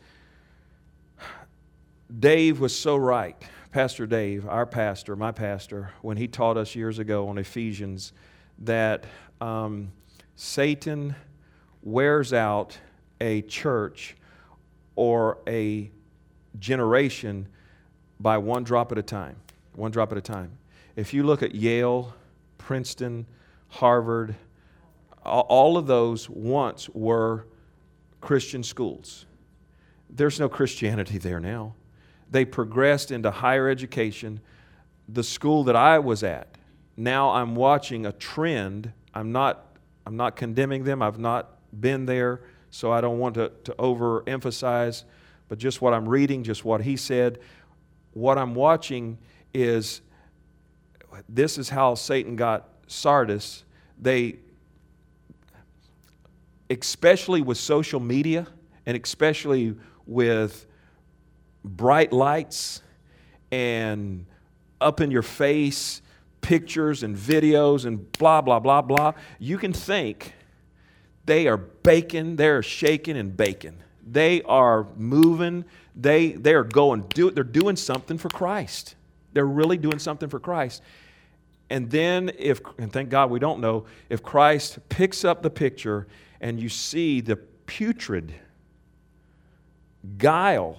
Dave was so right, Pastor Dave, our pastor, my pastor, when he taught us years ago on Ephesians, that um, Satan wears out a church or a generation by one drop at a time, one drop at a time. If you look at Yale, Princeton, Harvard, all of those once were Christian schools. There's no Christianity there now. They progressed into higher education. The school that I was at, now I'm watching a trend. I'm not, I'm not condemning them. I've not been there, so I don't want to, to overemphasize, but just what I'm reading, just what he said, what I'm watching is, this is how Satan got Sardis. They, especially with social media, and especially with bright lights and up in your face pictures and videos and blah, blah, blah, blah, you can think they are baking, they're shaking and baking. They are moving, they, they are going, do, they're doing something for Christ. They're really doing something for Christ. And then if, and thank God we don't know, if Christ picks up the picture and you see the putrid guile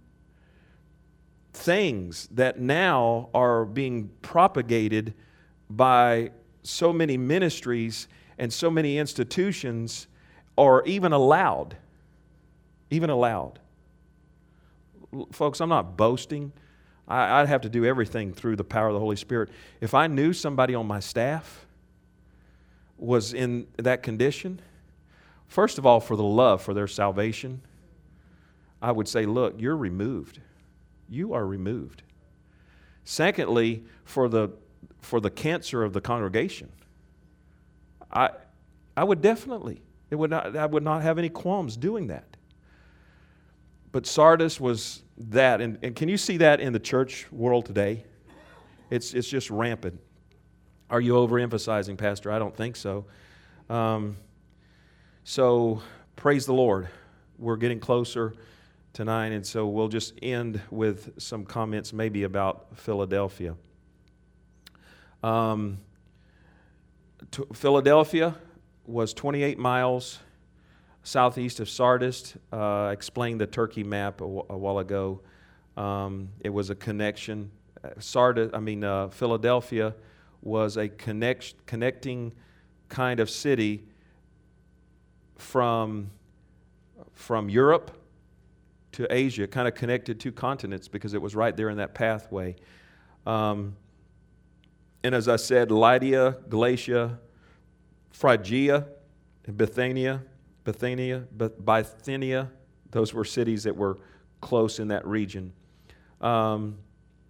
things that now are being propagated by so many ministries and so many institutions, or even allowed, even allowed. Folks, I'm not boasting. I, I'd have to do everything through the power of the Holy Spirit. If I knew somebody on my staff was in that condition, first of all, for the love for their salvation, I would say, look, you're removed. You are removed. Secondly, for the for the cancer of the congregation, I I would definitely, it would not I would not have any qualms doing that. But Sardis was that, and, and can you see that in the church world today? It's it's just rampant. Are you overemphasizing, Pastor? I don't think so. Um, so praise the Lord. We're getting closer tonight, and so we'll just end with some comments maybe about Philadelphia. Um, t- Philadelphia was twenty-eight miles southeast of Sardis. Uh, I explained the Turkey map a, w- a while ago. Um, it was a connection. Sardis, I mean uh, Philadelphia was a connect, connecting kind of city from from Europe to Asia, kind of connected two continents because it was right there in that pathway. Um, and as I said, Lydia, Galatia, Phrygia, and Bithynia, Bithynia, Bithynia, those were cities that were close in that region. Um,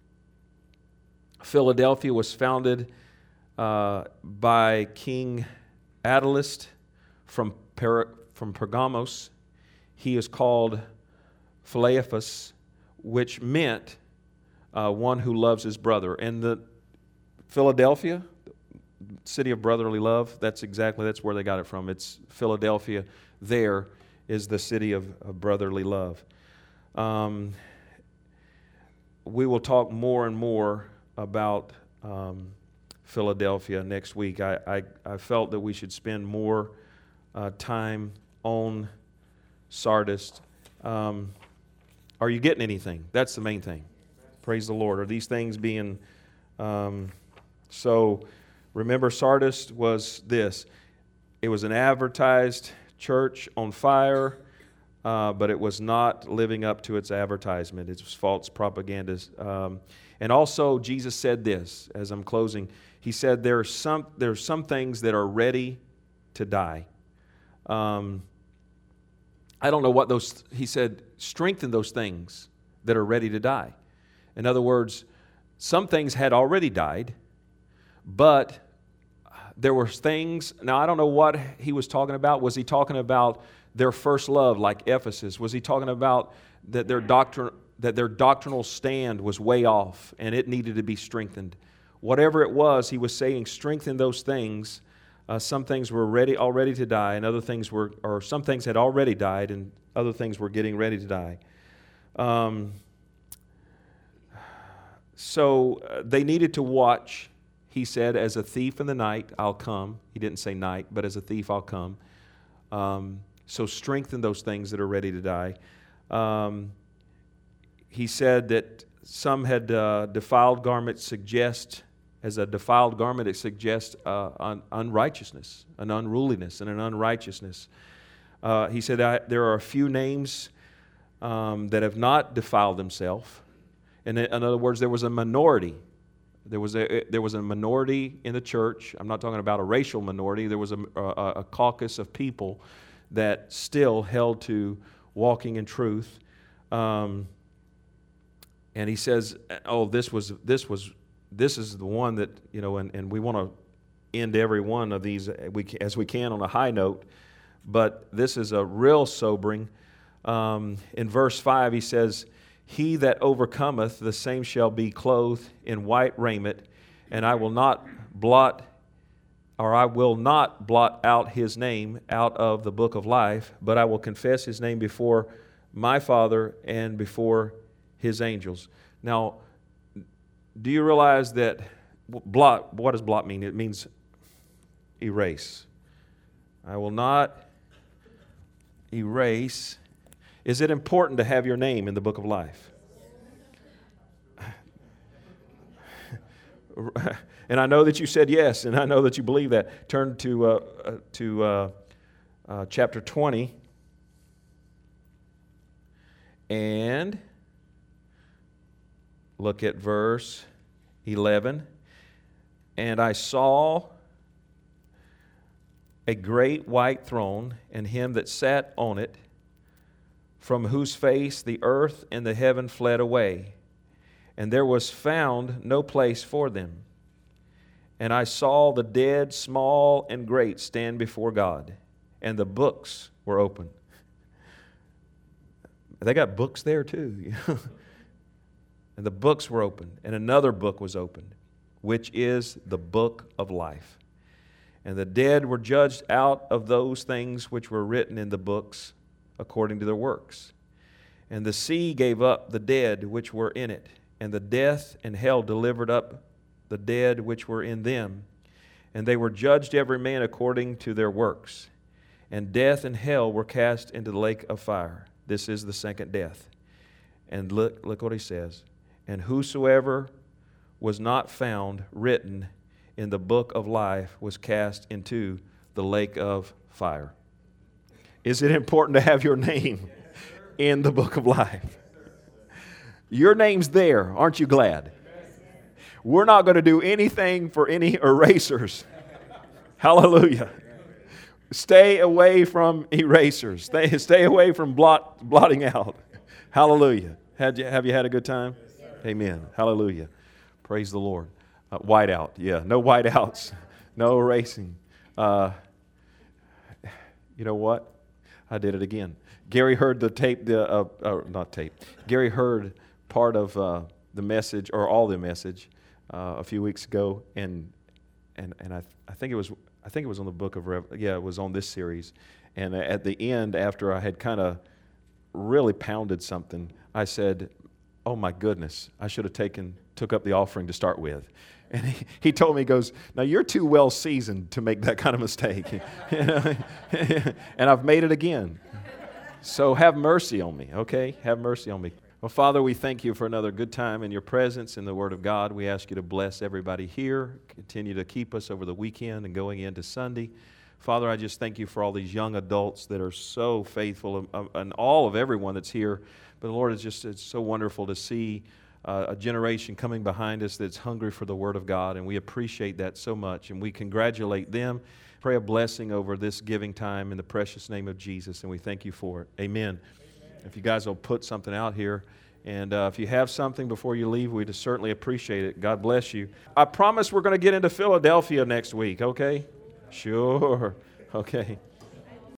Philadelphia was founded uh, by King Attalus from, per- from Pergamos. He is called Philadelphus, which meant uh, one who loves his brother. And the Philadelphia, city of brotherly love, that's exactly, that's where they got it from. It's Philadelphia. There is the city of, of brotherly love. Um, we will talk more and more about um, Philadelphia next week. I, I, I felt that we should spend more uh, time on Sardis. Um, Are you getting anything? That's the main thing. Praise the Lord. Are these things being... Um, so, remember, Sardis was this. It was an advertised church on fire, uh, but it was not living up to its advertisement. It was false propaganda. Um, and also, Jesus said this, as I'm closing. He said there are some, there are some things that are ready to die. Um, I don't know what those... He said, strengthen those things that are ready to die. In other words, some things had already died, but there were things, now I don't know what he was talking about. Was he talking about their first love, like Ephesus? Was he talking about that their doctrine, that their doctrinal stand was way off and it needed to be strengthened? Whatever it was, he was saying strengthen those things. Uh, some things were ready, already to die, and other things were, or some things had already died, and other things were getting ready to die. Um, so uh, they needed to watch. He said, as a thief in the night, I'll come. He didn't say night, but as a thief, I'll come. Um, so strengthen those things that are ready to die. Um, he said that some had uh, defiled garments suggest, as a defiled garment, it suggests uh, un- unrighteousness, an unruliness, and an unrighteousness. Uh, he said I, there are a few names um, that have not defiled themselves. In, in other words, there was a minority. There was a there was a minority in the church. I'm not talking about a racial minority. There was a, a, a caucus of people that still held to walking in truth. Um, and he says, "Oh, this was this was this is the one that you know." And, and we want to end every one of these as we can on a high note, but this is a real sobering. Um, in verse five, he says, He that overcometh, the same shall be clothed in white raiment, and I will not blot, or I will not blot out his name out of the book of life, but I will confess his name before my Father and before his angels. Now, do you realize that blot, what does blot mean? It means erase. I will not erase. Is it important to have your name in the book of life? And I know that you said yes, and I know that you believe that. Turn to uh, uh, to uh, uh, chapter twenty, and look at verse eleven. And I saw a great white throne, and him that sat on it, from whose face the earth and the heaven fled away, and there was found no place for them. And I saw the dead, small and great, stand before God, and the books were open. They got books there too. And the books were opened, and another book was opened, which is the book of life. And the dead were judged out of those things which were written in the books according to their works. And the sea gave up the dead which were in it, and the death and hell delivered up the dead which were in them. And they were judged every man according to their works. And death and hell were cast into the lake of fire. This is the second death. And look, look what he says. And whosoever was not found written in the book of life was cast into the lake of fire. Is it important to have your name in the book of life? Your name's there. Aren't you glad? We're not going to do anything for any erasers. Hallelujah. Stay away from erasers. Stay, stay away from blot, blotting out. Hallelujah. Had you, have you had a good time? Amen. Hallelujah. Praise the Lord. Uh, whiteout. Yeah, no whiteouts. No erasing. Uh, you know what? I did it again. Gary heard the tape, the uh, uh, not tape. Gary heard part of uh, the message, or all the message, uh, a few weeks ago, and and and I I think it was I think it was on the book of Rev. Yeah, it was on this series. And at the end, after I had kind of really pounded something, I said, "Oh my goodness, I should have taken took up the offering to start with." And he, he told me, he goes, "Now you're too well seasoned to make that kind of mistake." And I've made it again. So have mercy on me, okay? Have mercy on me. Well, Father, we thank you for another good time in your presence in the Word of God. We ask you to bless everybody here. Continue to keep us over the weekend and going into Sunday. Father, I just thank you for all these young adults that are so faithful, and all of everyone that's here. But Lord, it's just it's so wonderful to see uh, a generation coming behind us that's hungry for the Word of God, and we appreciate that so much, and we congratulate them. Pray a blessing over this giving time in the precious name of Jesus, and we thank you for it. Amen. Amen. If you guys will put something out here, and uh, if you have something before you leave, we'd certainly appreciate it. God bless you. I promise we're going to get into Philadelphia next week, okay? Sure. Okay.